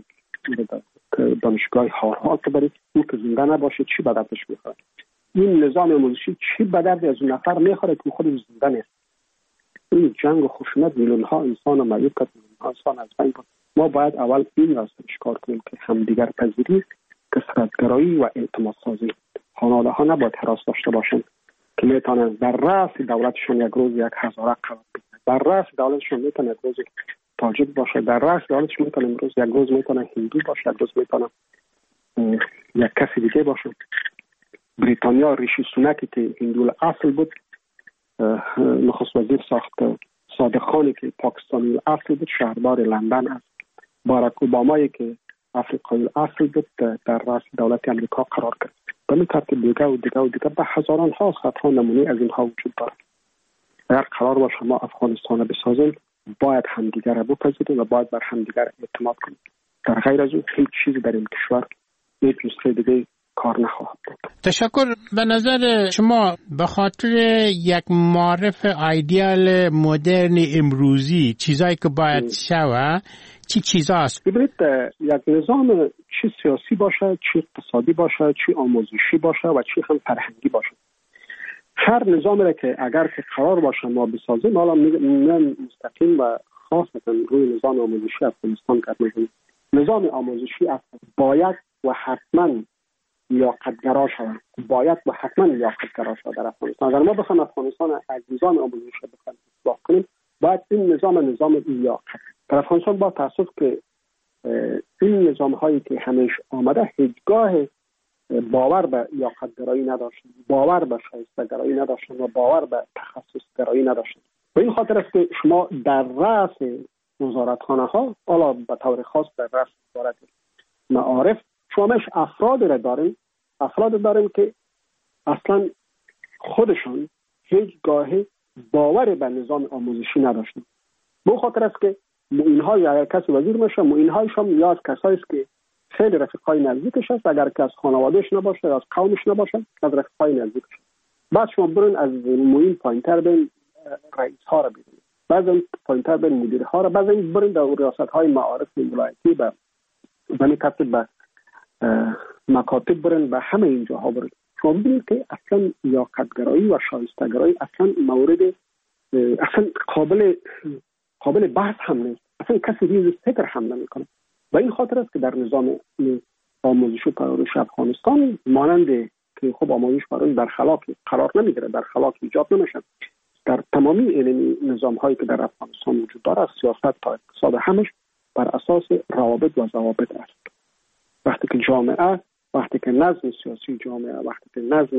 دانشگاه هاروارد بری، او که زنده نباشه چی به دردش میخوره؟ این نظام آموزشی چی به درد از اون نفر میخوره که خود زنده نیست؟ این جنگ و خشونت میلیون ها انسان معیوب کرد، میلیون ها انسان از بین برد. ما باید اول این را کار کنیم که همدیگر پذیری، کثرت‌گرایی و اعتماد سازی. خانواده ها نباید حراس داشته باشند که میتونن در رأس دولتشون یک روز یک هزاره قرار بگیرن. در رأس دولتشون میتونه یک روز تاجیک باشه، در رأس دولتشون میتونه امروز یک روز میتونه هندو باشه، یک روز میتونه یک کسی دیگه باشه. بریتانیا ریشی سوناکی که هندو اصل بود نخست وزیر ساخت. صادق خانی که پاکستانی اصل بود شهردار لندن است. باراک اوبامایی که افریقایی اصل بود در رأس دولت امریکا قرار گرفت. به این ترتیب دیگه و دیگه و دیگه به هزاران ها صدها نمونه از اینها وجود دارد. اگر قرار باشه ما افغانستان بسازیم، باید همدیگر را بپذیریم و باید بر همدیگر اعتماد کنیم. در غیر از اون هیچ چیزی در این کشور هیچ نسخه دیگه کار نخواهد بود. تشکر. به نظر شما به خاطر یک معرف ایدئال مدرن امروزی چیزایی که باید شود چی چیزاست؟ ببینید یک نظام چی سیاسی باشه، چی اقتصادی باشه، چی آموزشی باشه و چی هم فرهنگی باشه، هر نظامی را که اگر که قرار باشه ما بسازیم، حالا من مستقیم و خاص مثلا روی نظام آموزشی افغانستان کار می‌کنم. نظام آموزشی باید و حتما لیاقت‌گرا شود، باید و حتما لیاقت‌گرا شود در افغانستان. اگر ما بخوایم افغانستان از نظام آموزشی بخوایم اصلاح کنیم، باید این نظام نظام لیاقت در افغانستان با تاسف که این نظام هایی که همیشه آمده هیچگاه باور به لیاقت‌گرایی نداشتن، باور به شایسته‌گرایی نداشتن و باور به تخصص‌گرایی نداشتن. به این خاطر است که شما در رأس وزارتخانه ها، حالا به طور خاص در رأس وزارت معارف، شما مش افراد را دارین، افراد دارین که اصلا خودشون هیچگاه باور به نظام آموزشی نداشتن. به خاطر است که اینها اگر کسی وزیر میشه، اینهایش هم یا از کسایی است که خیلی رفیقای نزدیکش است، اگر که از خانوادهش نباشه یا از قومش نباشه، از رفیقای نزدیکش. بعد شما برین از موین پایینتر بین رئیس ها را ببینید، بعضی پایینتر بین مدیر ها را، بعضی برین در ریاست های معارف ولایتی به بنی ترتیب به مکاتب برین، به همه اینجا ها برین. شما ببینید که اصلا لیاقت‌گرایی و شایسته‌گرایی اصلا مورد اصلا قابل قابل بحث هم نیست. اصلا کسی ریز فکر هم نمیکنه. و این خاطر است که در نظام آموزش و پرورش افغانستان مانند که خب آموزش پرورش در خلاق قرار نمیگیره، در خلاق ایجاد نمیشه. در تمامی این نظام هایی که در افغانستان وجود داره، از سیاست تا اقتصاد، همش بر اساس روابط و ضوابط است. وقتی که جامعه وقتی که نظم سیاسی جامعه، وقتی که نظم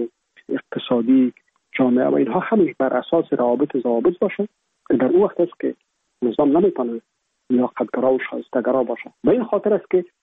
اقتصادی جامعه و اینها همش بر اساس روابط ضوابط باشه، در اون وقت است که نظام نمیتونه لیاقت‌گرا و شایسته‌گرا باشه. به این خاطر است که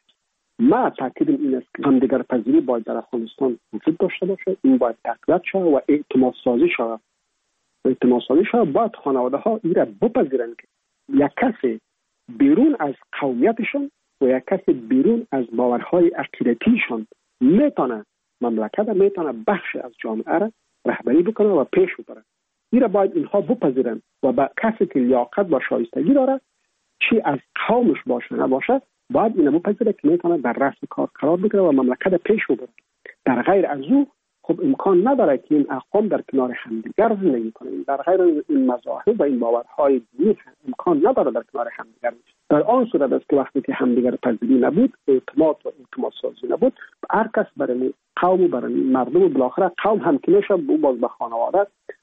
ما تاکیدم این است که همدیگر پذیری باید در افغانستان وجود داشته باشه، این باید تقویت شود و اعتماد سازی شود. اعتماد سازی شود باید خانواده ها این را بپذیرند که یک کسی بیرون از قومیتشون و یک کسی بیرون از باورهای عقیدتیشون میتونه مملکت را، میتونه بخش از جامعه را رهبری بکنه و پیش ببره. این را باید اینها بپذیرند و با کسی که لیاقت و شایستگی داره، چی از قومش باشه نباشه، باید اینو بپذیره که میتونه در رأس کار قرار بگیره و مملکت پیش ببره. در غیر از او خب امکان نداره که این اقوام در کنار همدیگر زندگی کنند. در غیر این مذاهب و این باورهای دینی امکان نداره در کنار همدیگر. در آن صورت است که وقتی که همدیگر پذیری نبود، اعتماد و اعتماد سازی نبود، هر کس برای قوم و برای مردم و بالاخره قوم هم که میشه او باز به خانواده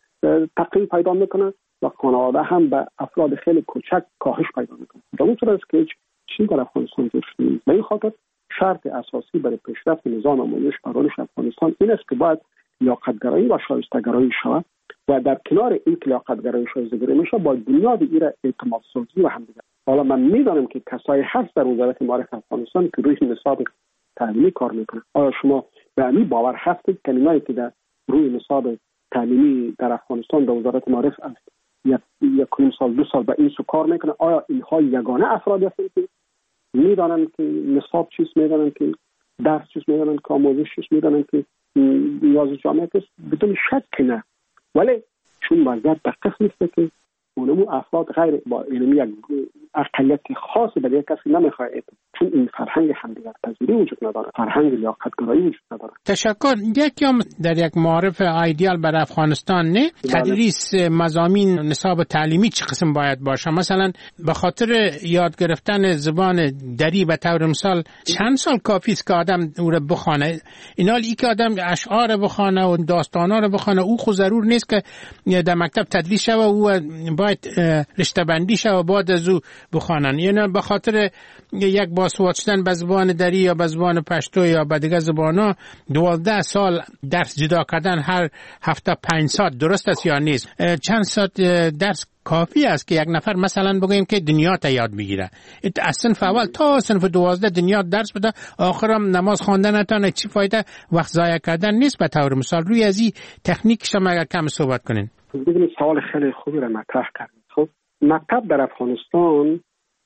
تقریب پیدا میکنه و خانواده هم به افراد خیلی کوچک کاهش پیدا میکنه. در اون صورت است که چیزی در افغانستان وجود نیست. به این خاطر شرط اساسی برای پیشرفت نظام آموزش و رانش افغانستان این است که باید لیاقت‌گرایی و شایسته‌گرایی شود و در کنار این که لیاقت‌گرایی و شایسته‌گرایی میشه باید بنیاد این را اعتماد سازی و همدیگر. حالا من میدانم که کسایی هست در وزارت معارف افغانستان که روی نصاب تعلیمی کار میکنه. آیا شما به این باور هستید که اینایی که در روی نصاب تعلیمی در افغانستان در وزارت معارف است یک یک سال دو سال به این سو کار میکنه، آیا اینها یگانه افرادی هستند که میدانند که نصاب چیست، میدانند که درس چیست، میدانند که آموزش چیست، میدانند که نیاز جامعه است؟ بدون شک نه. ولی چون وضعیت به قسم است که اونمو افراد غیر با علمی یک اقلیت خاص برای کسی نمیخواد، چون این فرهنگ همدیگر پذیری وجود نداره، فرهنگ لیاقت‌گرایی وجود نداره. تشکر. یکم در یک معارف ایدئال برای افغانستان نه تدریس مضامین نصاب تعلیمی چه قسم باید باشه؟ مثلا به خاطر یاد گرفتن زبان دری به طور مثال چند سال کافی است که آدم او را بخونه؟ اینال ای که آدم اشعار بخونه و داستانا رو بخونه او خود ضرور نیست که در مکتب تدریس شوه و باید رشته بندی شوه و بعد از او بخوانن. یعنی به خاطر یک باسواد شدن به زبان دری یا به زبان پشتو یا به دیگه زبانا دوازده سال درس جدا کردن هر هفته پنج ساعت درست است یا نیست؟ چند ساعت درس کافی است که یک نفر مثلا بگویم که دنیا تا یاد بگیره؟ از صنف اول تا صنف دوازده دنیا درس بده، آخرم نماز خواندن نتونه چی فایده؟ وقت ضایع کردن نیست. به طور مثال روی از این تکنیک شما اگر کم صحبت کنین. ببینید سوال خیلی خوبی را مطرح کردید. خب مکتب در افغانستان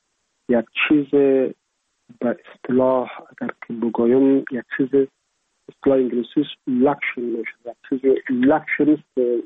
یک چیز به اصطلاح اگر که بگویم یک چیز اصطلاح انگلیسی لکشری میشه، یک چیز لکشری است،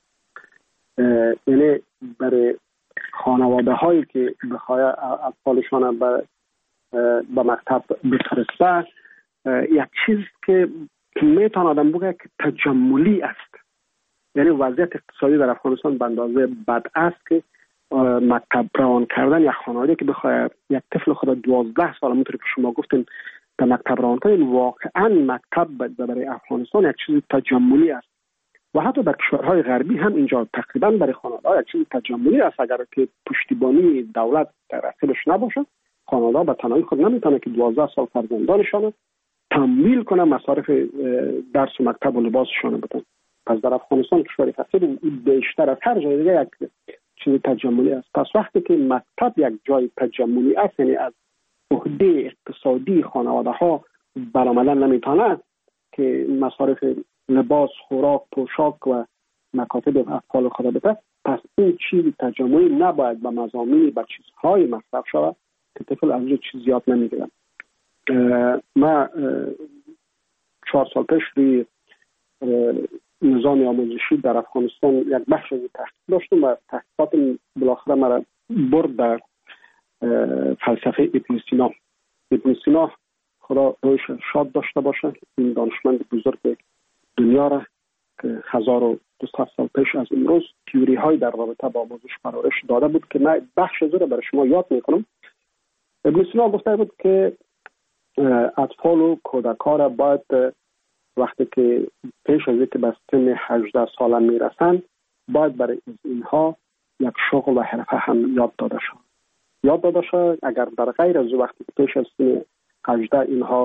یعنی برای خانواده هایی که بخواه اطفالشان به به مکتب بفرسته یک چیز که میتونه آدم بگه که تجملی است. یعنی وضعیت اقتصادی در افغانستان به اندازه بد است که مکتب روان کردن یک خانواده که بخواد یک طفل خود دوازده سال همونطور که شما گفتین در مکتب روان کنین، واقعا مکتب برای افغانستان یک چیز تجملی است و حتی در کشورهای غربی هم اینجا تقریبا برای خانواده یک چیز تجملی است. اگر که پشتیبانی دولت در اصلش نباشه، خانواده به تنهایی خود نمیتونه که دوازده سال فرزندانشان تمویل کنه مصارف درس و مکتب و لباسشان بدن. پس در افغانستان کشور فقیر بیشتر از هر جای دیگه یک چیز تجملی است. پس وقتی که مکتب یک جای تجملی است، یعنی از عهده اقتصادی خانواده ها برآمدن نمیتونه که مصارف لباس، خوراک، پوشاک و مکاتب اطفال خود بده، پس این چیز تجملی نباید به مضامین به چیزهای مصرف شود که طفل از اون چیز یاد نمیگیرن. ما چهار سال پیش روی نظام آموزشی در افغانستان یک بخش از تحقیق داشتم و تحقیقات بالاخره مرا برد در فلسفه ابن سینا. ابن سینا خدا رویش شاد داشته باشه، این دانشمند بزرگ دنیا را که هزار و دویست سال پیش از امروز تیوری های در رابطه با آموزش پرورش داده بود که من بخش از رو برای شما یاد میکنم. ابن سینا گفته بود که اطفال و کودکان را باید وقتی که پیش از اینکه به سن هجده ساله میرسند باید برای اینها یک شغل و حرفه هم یاد داده شد. یاد داده شد اگر در غیر از وقتی که پیش از سن هجده اینها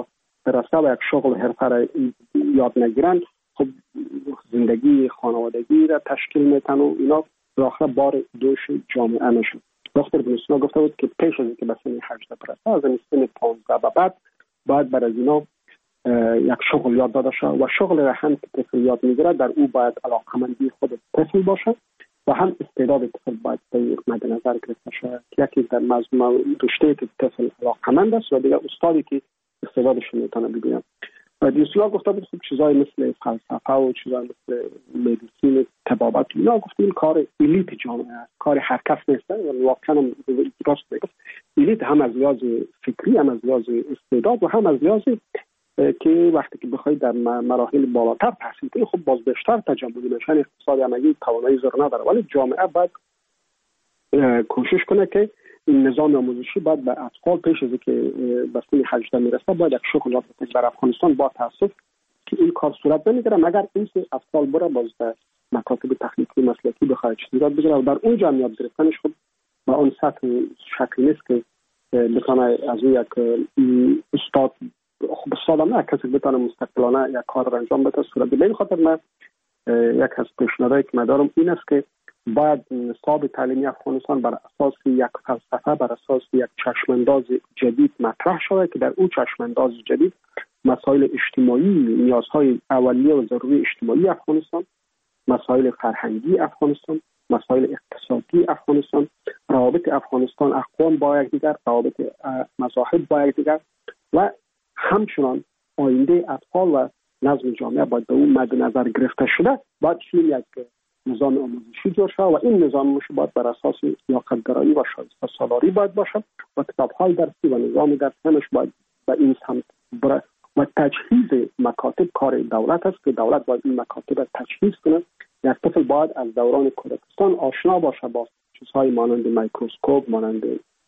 برسه و یک شغل حرفه را یاد نگیرن، خب زندگی خانوادگی را تشکیل میتن و اینا بالاخره بار دوش جامعه میشن. دکتر ابن سینا گفته بود که پیش از اینکه به سن هجده برسه، از این سن پانزده به بعد باید بر از اینا یک شغل یاد داده شد و شغل را هم که طفل یاد میگیره در او باید علاقمندی خود طفل باشه و هم استعداد طفل باید مد نظر گرفته شود. یکی در مضمون رشته که طفل علاقمند است و دیگر استادی که استعدادش میتونه ببینه. و دیوسیا گفته بود خب چیزای مثل فلسفه و چیزای مثل مدیسین، طبابت، اینا گفتیم کار الیت جامعه است، کار هر کس نیست. و واقعا درست میگه الیت هم از لحاظ فکری، هم از لحاظ استعداد و هم از لحاظ که وقتی که بخواید در مراحل بالاتر تحصیل کنید خب باز بیشتر تجملی میشن. اقتصاد همگی توانایی زر نداره، ولی جامعه باید کوشش کنه که این نظام آموزشی باید به اطفال پیش از که به سن هجده میرسه باید یک شغل یاد بده. در افغانستان با تاسف که این کار صورت نمیگیره مگر اینکه اطفال بره باز به مکاتب تخنیکی مسلکی بخواد چیزی یاد بگیره و در اونجا هم یاد گرفتنش خب با اون سطح شکلی نیست که بتونه از اون یک استاد خب سالانه یک کسی بتونه مستقلانه یک کار را انجام بده صورت بده. به این خاطر من یک از پیشنهادهایی که من دارم این است که باید نصاب تعلیمی افغانستان بر اساس یک فلسفه، بر اساس یک چشمانداز جدید مطرح شود که در اون چشمانداز جدید مسائل اجتماعی، نیازهای اولیه و ضروری اجتماعی افغانستان، مسائل فرهنگی افغانستان، مسائل اقتصادی افغانستان، روابط افغانستان اقوام با یکدیگر، روابط مذاهب با یکدیگر و همچنان آینده اطفال و نظم جامعه باید به اون مد نظر گرفته شده. باید یک نظام آموزشی جور شد و این نظام آموزشی باید بر اساس لیاقت‌گرایی و شایسته سالاری باید باشه و کتاب‌های درسی و نظام درسی همش باید به این سمت بره و تجهیز مکاتب کار دولت است که دولت باید این مکاتب را تجهیز کنه. یک طفل باید از دوران کودکستان آشنا باشه با چیزهای مانند میکروسکوپ، مانند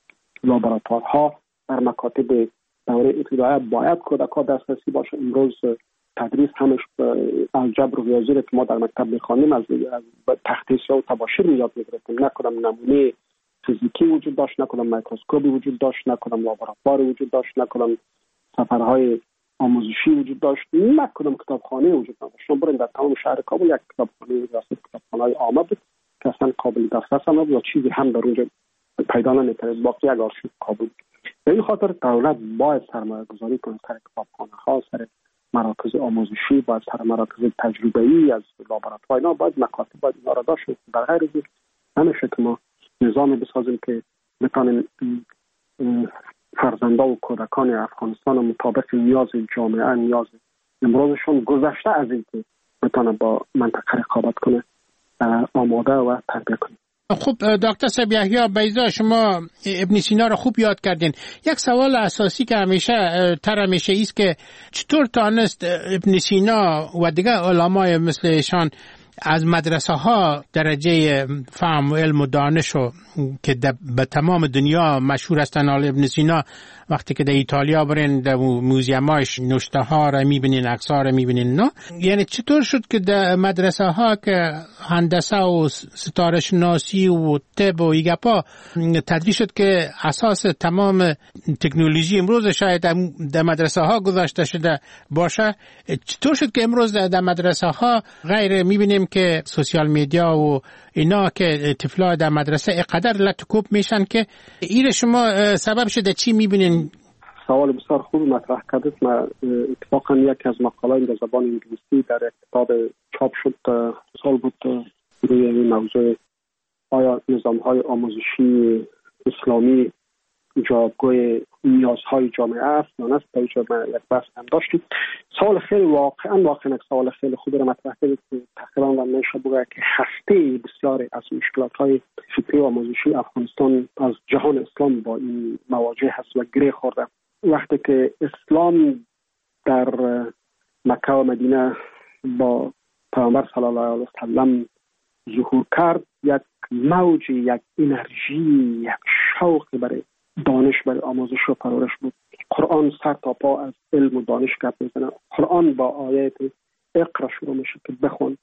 لابراتوارها. در مکاتب دوره ابتدایی باید کودک‌ها دسترسی باشه. امروز تدریس همش الجبر و ریاضی را که ما در مکتب می‌خوانیم از تخته‌سازی و تباشیر یاد می‌گرفتیم. نه کدام نمونه فیزیکی وجود داشت، نه کدام میکروسکوپی وجود داشت، نه کدام لابراتوار وجود داشت، نه کدام سفرهای آموزشی وجود داشت، نه کدام کتابخانه وجود نداشت. شما برید در تمام شهر کابل یک کتابخانه ریاست کتابخانه‌های عامه بود که اصلا قابل دسترس نبود و چیزی هم در اونجا پیدا نمی‌کرد. باقی یک آرشیو کابل. به این خاطر دولت باید سرمایه‌گذاری کنه سر کتابخانه‌ها، سر مراکز آموزشی، باید سر مراکز تجربه‌ای از لابراتوار، اینا باید مکاتب باید اینا را داشت. در غیر از همیشه که ما نظامی بسازیم که بتانیم فرزنده و کودکان افغانستان مطابق نیاز جامعه، نیاز امروزشون گذشته از این که بتانه با منطقه رقابت کنه آماده و تربیت کنه. خب دکتر صاحب یحیی بیضا، شما ابن سینا رو خوب یاد کردین. یک سوال اساسی که همیشه تر همیشه ایست که چطور تانست ابن سینا و دیگه علمای مثل ایشان از مدرسه ها درجه فهم و علم و دانش و که به تمام دنیا مشهور هستن. ابن سینا وقتی که در ایتالیا برین در موزیماش نوشته ها را میبینین، عکس ها را میبینین، نه یعنی چطور شد که در مدرسه ها که هندسه و ستاره شناسی و طب و ایگپا تدریس شد که اساس تمام تکنولوژی امروز شاید در مدرسه ها گذاشته شده باشه، چطور شد که امروز در مدرسه ها غیر میبینیم که سوشال میدیا و اینا که طفلا در مدرسه اقدر لطکوب میشن که این شما سبب شده چی میبینین؟ سوال بسیار خوب مطرح کردید. من اتفاقا یکی از مقاله‌های در زبان انگلیسی در یک کتاب چاپ شد سال بود روی این موضوع آیا نظام‌های آموزشی اسلامی جوابگوی نیازهای جامعه است یا نه. در اینجا من یک بحث هم داشتیم. سوال خیلی واقعا واقعا سوال خیلی خوبی رو مطرح کردید که تقریبا میشه بگه که هسته بسیاری از مشکلات‌های فکری و آموزشی افغانستان از جهان اسلام با این مواجه هست و گره خورده. وقتی که اسلام در مکه و مدینه با پیامبر صلی الله علیه و سلم ظهور کرد، یک موج، یک انرژی، یک شوق برای دانش، برای آموزش و پرورش بود. قرآن سر تا پا از علم و دانش گپ میزنه. قرآن با آیات اقرا شروع میشه که بخون.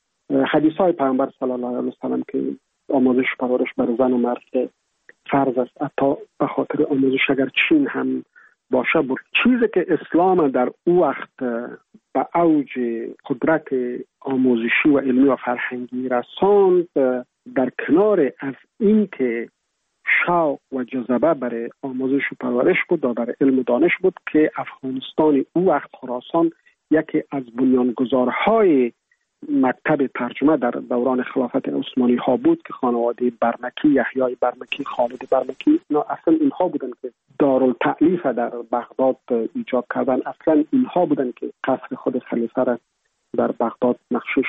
حدیث های پیامبر صلی الله علیه و سلم که آموزش و پرورش بر زن و مرد فرض است. حتی به خاطر آموزش اگر چین هم باشه بود. چیزی که اسلام در او وقت به اوج قدرت آموزشی و علمی و فرهنگی رساند، در کنار از این که شوق و جذبه برای آموزش و پرورش بود و برای علم و دانش بود، که افغانستان او وقت خراسان یکی از بنیانگذارهای مکتب ترجمه در دوران خلافت عثمانی ها بود که خانواده برمکی، یحیای برمکی، خالد برمکی، اینا اصلا اینها بودن که دارالتألیف در بغداد ایجاد کردن. اصلا اینها بودن که قصر خود خلیفه را در بغداد نقشش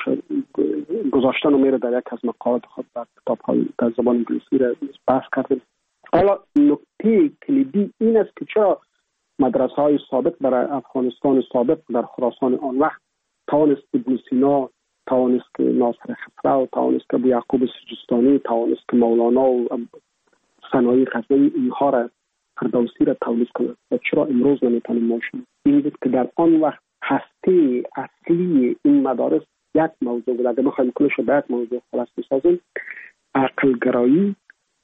گذاشتن و میره در یک از مقالات خود در کتاب‌های در زبان انگلیسی را بحث کردن. حالا نکته کلیدی این است که چرا مدرسه های سابق برای افغانستان سابق در خراسان آن وقت توانست ابن سینا، توانست که ناصر خسرو، توانست که ابو یعقوب سجستانی، توانست که مولانا و ثنایی غزنوی اینها را فردوسی را تولید کنند و چرا امروز نمیتونیم ما شنید؟ این بود که در آن وقت هسته اصلی این مدارس یک موضوع بود. اگر بخوایم کلش به یک موضوع خلاص بسازیم، عقلگرایی،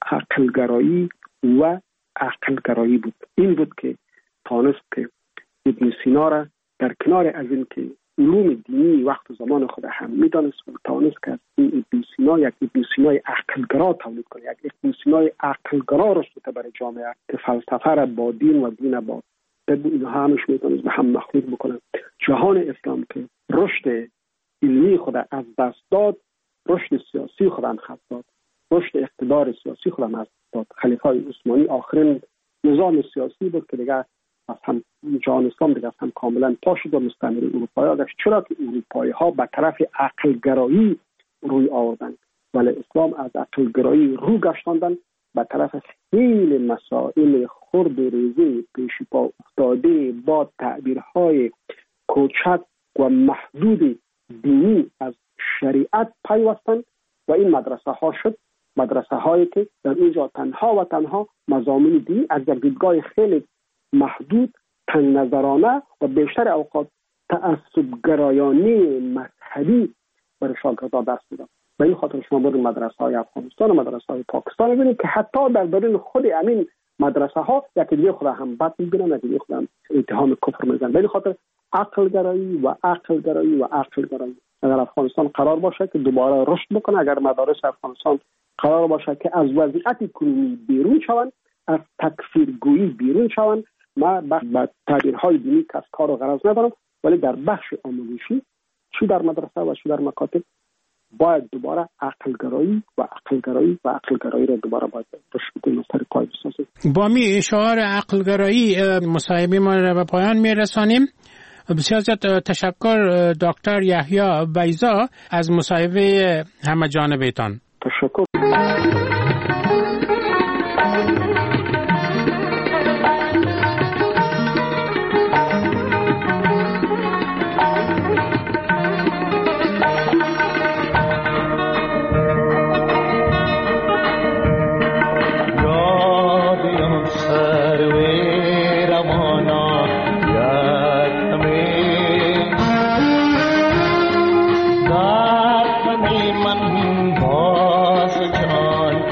عقلگرایی و عقلگرایی بود. این بود که توانست که ابن سینا را در کنار از این که علوم دینی وقت و زمان خود هم میدانست و توانست که این ابن سینا یک ابن سینای عقلگرا تولید کنه، یک ابن سینای عقلگرا رشد برای جامعه که فلسفه را با دین و دین با طب اینها همش میتونست به هم مخلوط بکنه. جهان اسلام که رشد علمی خود از دست داد، رشد سیاسی خود هم خط داد، رشد اقتدار سیاسی خود هم از داد. خلیفه عثمانی آخرین نظام سیاسی بود که دیگه از هم جهان اسلام دیگه از هم کاملا پا شد و مستعمره اروپایی ها داشت. چرا که اروپایی ها به طرف عقلگرایی روی آوردن، ولی اسلام از عقلگرایی رو گشتاندن به طرف خیلی مسائل خرد و ریزی پیش پا افتاده با تعبیرهای کوچک و محدود دینی از شریعت پیوستن و این مدرسه ها شد مدرسه هایی که در اینجا تنها و تنها مضامین دینی از در دیدگاه خیلی محدود، تنگ نظرانه و بیشتر اوقات تعصب گرایانه مذهبی برای شاگردان درس میدن. به این خاطر شما برید مدرسه های افغانستان و مدرسه های پاکستان ببینید که حتی در درون خود امین مدرسه ها یکی دیگه خود هم بد میبینن، یکی دیگه خود هم اتهام کفر میزنن. به این خاطر عقل گرایی و عقل گرایی و عقل گرایی. اگر افغانستان قرار باشه که دوباره رشد بکنه، اگر مدارس افغانستان قرار باشه که از وضعیت کنونی بیرون شوند، از تکفیرگویی بیرون شوند، ما با تعبیرهای دینی که از کار و غرض ندارم، ولی در بخش آموزشی چی در مدرسه و چی در مکاتب باید دوباره عقلگرایی و عقلگرایی و عقلگرایی را دوباره باید رشد بدیم و سر پای بسازیم. با می اشعار عقلگرایی مصاحبه ما را به پایان میرسانیم. بسیار زیاد تشکر دکتر یحیی بیضا از مصاحبه همه جانبه‌تان. تشکر. मन बास जान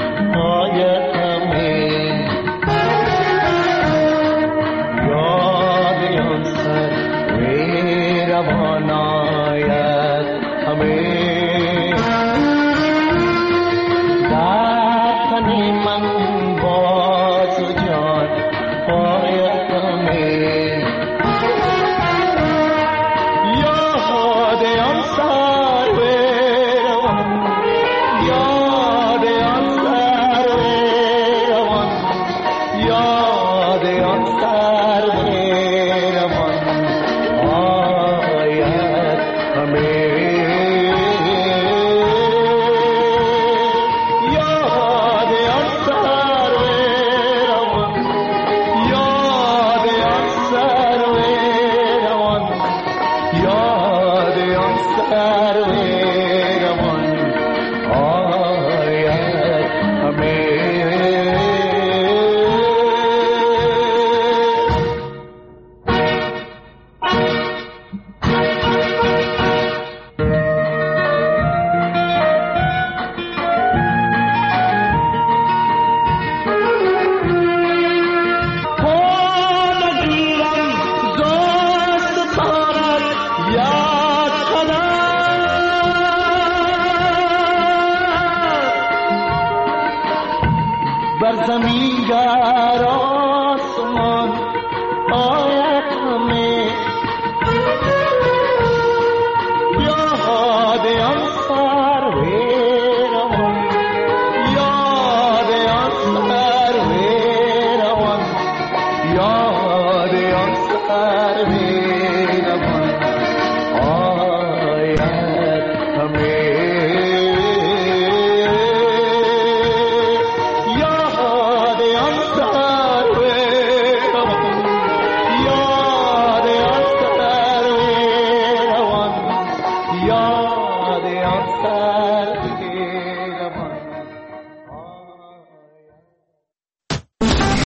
دیگر آسمان آید همه